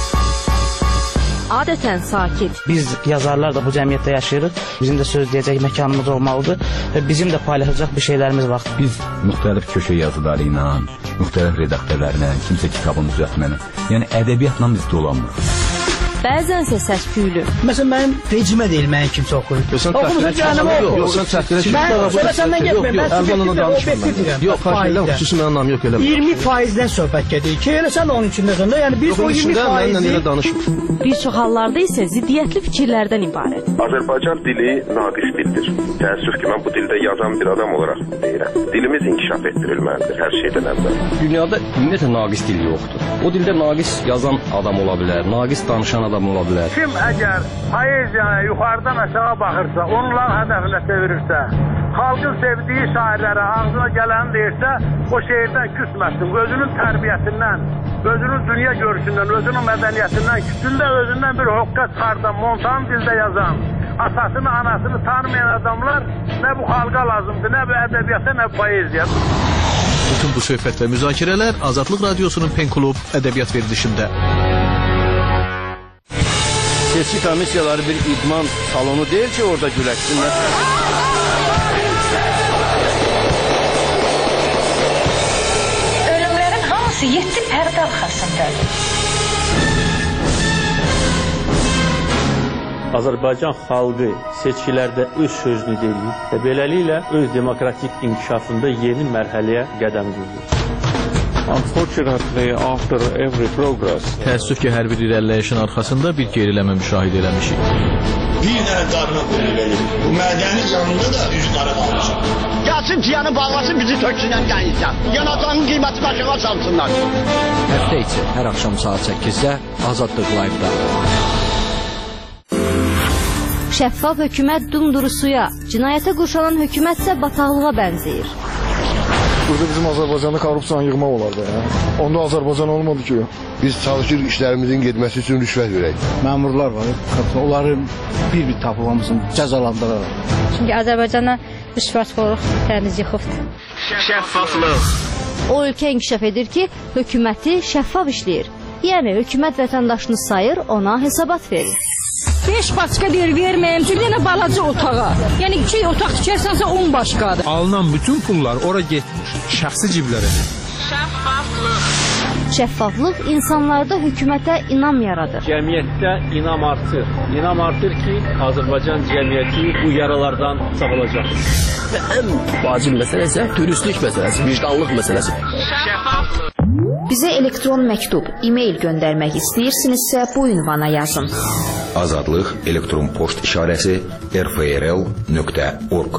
Adətən sakit. Biz yazarlar da bu cəmiyyətdə yaşayırıq. Bizim də söz deyəcək məkanımız olmalıdır və bizim də paylaşacaq bir şeylərimiz var. Biz müxtəlif köşə yazıları ilə, müxtəlif redaktörlərlə, kimsə kitabını düzəltməklə, yəni ədəbiyyatla biz dolanmırıq. bəzənsə səs-küylü. Məsələn, mənim rejimə deyil, mənim kimsə oxuyur. Oxumusun cəhənnəmə oxu. Yox, sən çəkdirə ki, sonra səndən getməyim, mən subjektiv və obyektiv deyirəm. Yox, fayda, xüsusi mənim anlamı yox elə. iyirmi faizdən söhbət gedir ki, elə sən onun içindəsən də, yəni biz o iyirmi faizi... Bir çox hallarda isə ziddiyyətli fikirlərdən ibarət. Azərbaycan dili naqis dildir. Təəssüf ki, mən bu dildə yazan bir adam olaraq deyirəm. Dilimiz inkişaf etdirilməlidir hər şeydən əvvəl. Dünyada ümumiyyətlə naqis dil yoxdur. O dildə naqis yazan adam ola bilər, naqis danışan adam ola bilər. Kim əgər poeziyaya yuxarıdan aşağı baxırsa, onların hədəfinə çevirirsə, xalqın sevdiyi şairlərə ağzına gələni deyirsə, o şeirdən küsməsin. Özünün tərbiyəsindən, özünün dünya görüşündən, özünün mədəniyyətindən, küsündə özündən bir hoqqa çıxardan, montan dildə yazan, atasını, anasını tanımayan adamlar nə bu xalqa lazımdır, nə bu ədəbiyyata, nə bu poeziya. Bütün bu söhbət və müzakirələr Azadlıq Radiosunun Pen Klub ədəbiyyat verilişində. Seçki komissiyaları bir idman salonu deyil ki, orada güləşsinlər. Ölümlərin hamısı yeddi pərdə arxasındadır. Azərbaycan xalqı seçkilərdə öz sözünü deyir və beləliklə öz demokratik inkişafında yeni mərhələyə qədəm qoyur. Unfortunately, after every progress, təəssüf ki, hər bir irəliləyişin arxasında bir geriləmə müşahidə eləmişik. Bir dənə qarına qulluq edir. Bu mədəni yanında da üç qara qalmışam. Gəlsin ciyanı bağlasın, bizi töksünən gəlirsən. Yanacağının qiyməti başına çalsınlar. Həftə içi hər axşam saat səkkizdə Azadlıq Live-da. Şəffaf hökumət dumduru suya, cinayətə qurşanan hökumət isə bataqlığa bənzəyir. Burada bizim Azərbaycanda korrupsiyanı yığmaq olar da ya. Onda Azərbaycan olmadı ki. Biz çalışırıq işlərimizin getməsi üçün rüşvət verək. Məmurlar var, onları bir-bir tapılmasın, cəzalandıraraq. Çünki Azərbaycana rüşvətxorluq təmiz yıxıbdır. Şəffaflıq. O ölkə inkişaf edir ki, hökuməti şəffaf işləyir. Yəni, hökumət vətəndaşını sayır, ona hesabat verir. beş başqa deyir, verməyəm ki, yenə balaca otağa. Yəni, iki otaq tikərsənsə on başqadır. Alınan bütün pullar ora getmiş, şəxsi ciblərə. Şəffaflıq. Şəffaflıq insanlarda hökumətə inam yaradır. Cəmiyyətdə inam artır. İnam artır ki, Azərbaycan cəmiyyəti bu yaralardan sağolacaq. Və ən vacib məsələ isə dürüstlük məsələsi, vicdanlıq məsələsi. Şəffaflıq. Bizə elektron məktub, e-mail göndərmək istəyirsinizsə bu ünvana yazın. Azadlıq elektron poçt işarəsi r f r l nöqtə org.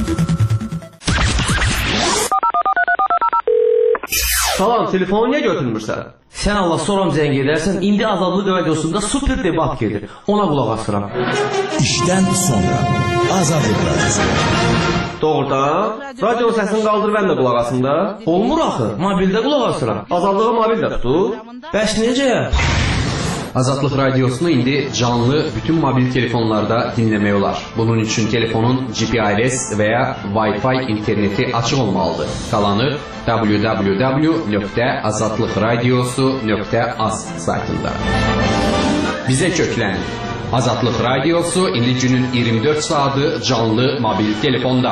Salam, telefonu niyə götürmürsən? Sən Allah soram zəng edərsən, indi Azadlıq Radiosunda super debat gedir. Ona qulaq asıram. İşdən sonra Azadlıq Radiosu. Doğrudan, radio səsini qaldır, mən də qulaq asım da. Olmur axı, mobildə qulaq asıram. Azadlığı mobildə tutur. Bəs necə? Azadlıq Radiosunu indi canlı bütün mobil telefonlarda dinləmək olar. Bunun üçün telefonun G P R S və ya Wi-Fi interneti açıq olmalıdır. Qalanı w w w nöqtə azadlıq radiosu nöqtə az saytında. Bizə köklənin. Azadlıq Radiosu indi günün iyirmi dörd saatı canlı mobil telefonda.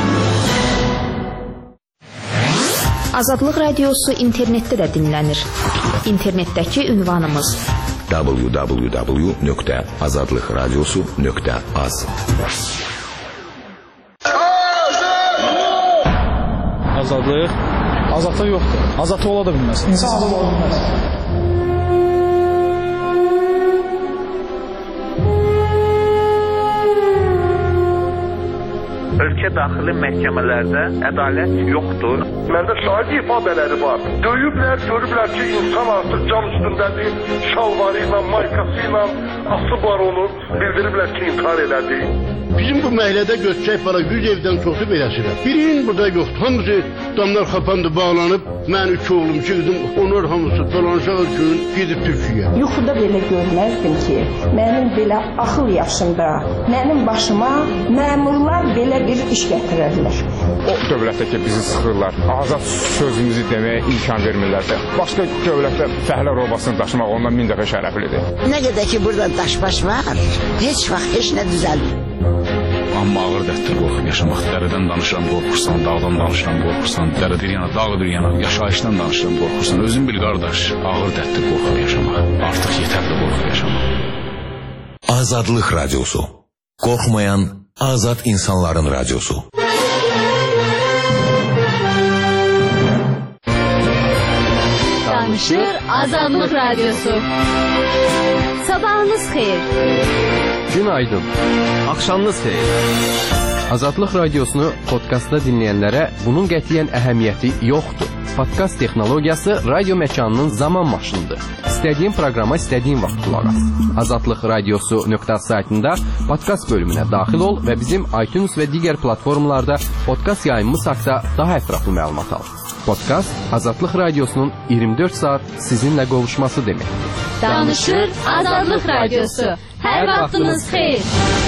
Azadlıq Radiosu internetdə də dinlənir. İnternetdəki ünvanımız w w w nöqtə azadlıq radiosu nöqtə az. Azadlıq? Azadlıq yoxdur. Azadlıq ola da bilməz. İnsan azad ola bilməz. Ölkə daxili məhkəmələrdə ədalət yoxdur. Məndə şahid ifadələri var. Döyüblər, görüblər ki, insan artıq can üstündədir, şalvarı ilə, maykası ilə asıb var onu, bildiriblər ki, intihar elədi. Bizim bu məhəllədə göçək para yüz evdən çoxu beləsirəm. Birinin burada yoxdur. Hamısı damlar xapandı, bağlanıb. Mən üç oğlum, iki qızım, onlar hamısı dolanışaq üçün gedib Türkiyə. Yuxuda belə görməzdim ki, mənim belə axıl yaşında, mənim başıma məmurlar belə bir iş gətirərlər. O dövlətdə ki, bizi sıxırlar, azad sözümüzü deməyə imkan vermirlər. Başqa dövlətdə fəhlə robasını daşımaq ondan min dəfə şərəflidir. Nə qədər ki, burada daş-baş var, heç vaxt heç nə düzəlmir. Amma ağır dərddir qorxub yaşamaq. Dərədən danışıram, qorxursan, dağdan danışıram, qorxursan, dərə bir yana, dağ bir yana, yaşayışdan danışıram, qorxursan. Özün bil qardaş, ağır dərddir qorxub yaşamaq. Artıq yetərli qorxub yaşamaq. Azadlıq Radyosu. Qorxmayan azad insanların radyosu. Danışır Azadlıq Radyosu. Sabahınız xeyir. Günaydın. Axşamınız xeyir. Azadlıq Radiosunu podkastda dinləyənlərə bunun qətiyyən əhəmiyyəti yoxdur. Podkast texnologiyası radio məkanının zaman maşınıdır. İstədiyin proqrama istədiyin vaxt qulaq as. Azadlıq Radiosu nöqtə saytında podkast bölümünə daxil ol və bizim iTunes və digər platformalarda podkast yayımımız haqqında daha ətraflı məlumat al. Podkast Azadlıq Radiosunun iyirmi dörd saat sizinlə qovuşması deməkdir. Danışır Azadlıq Radiosu. Hər vaxtınız xeyir.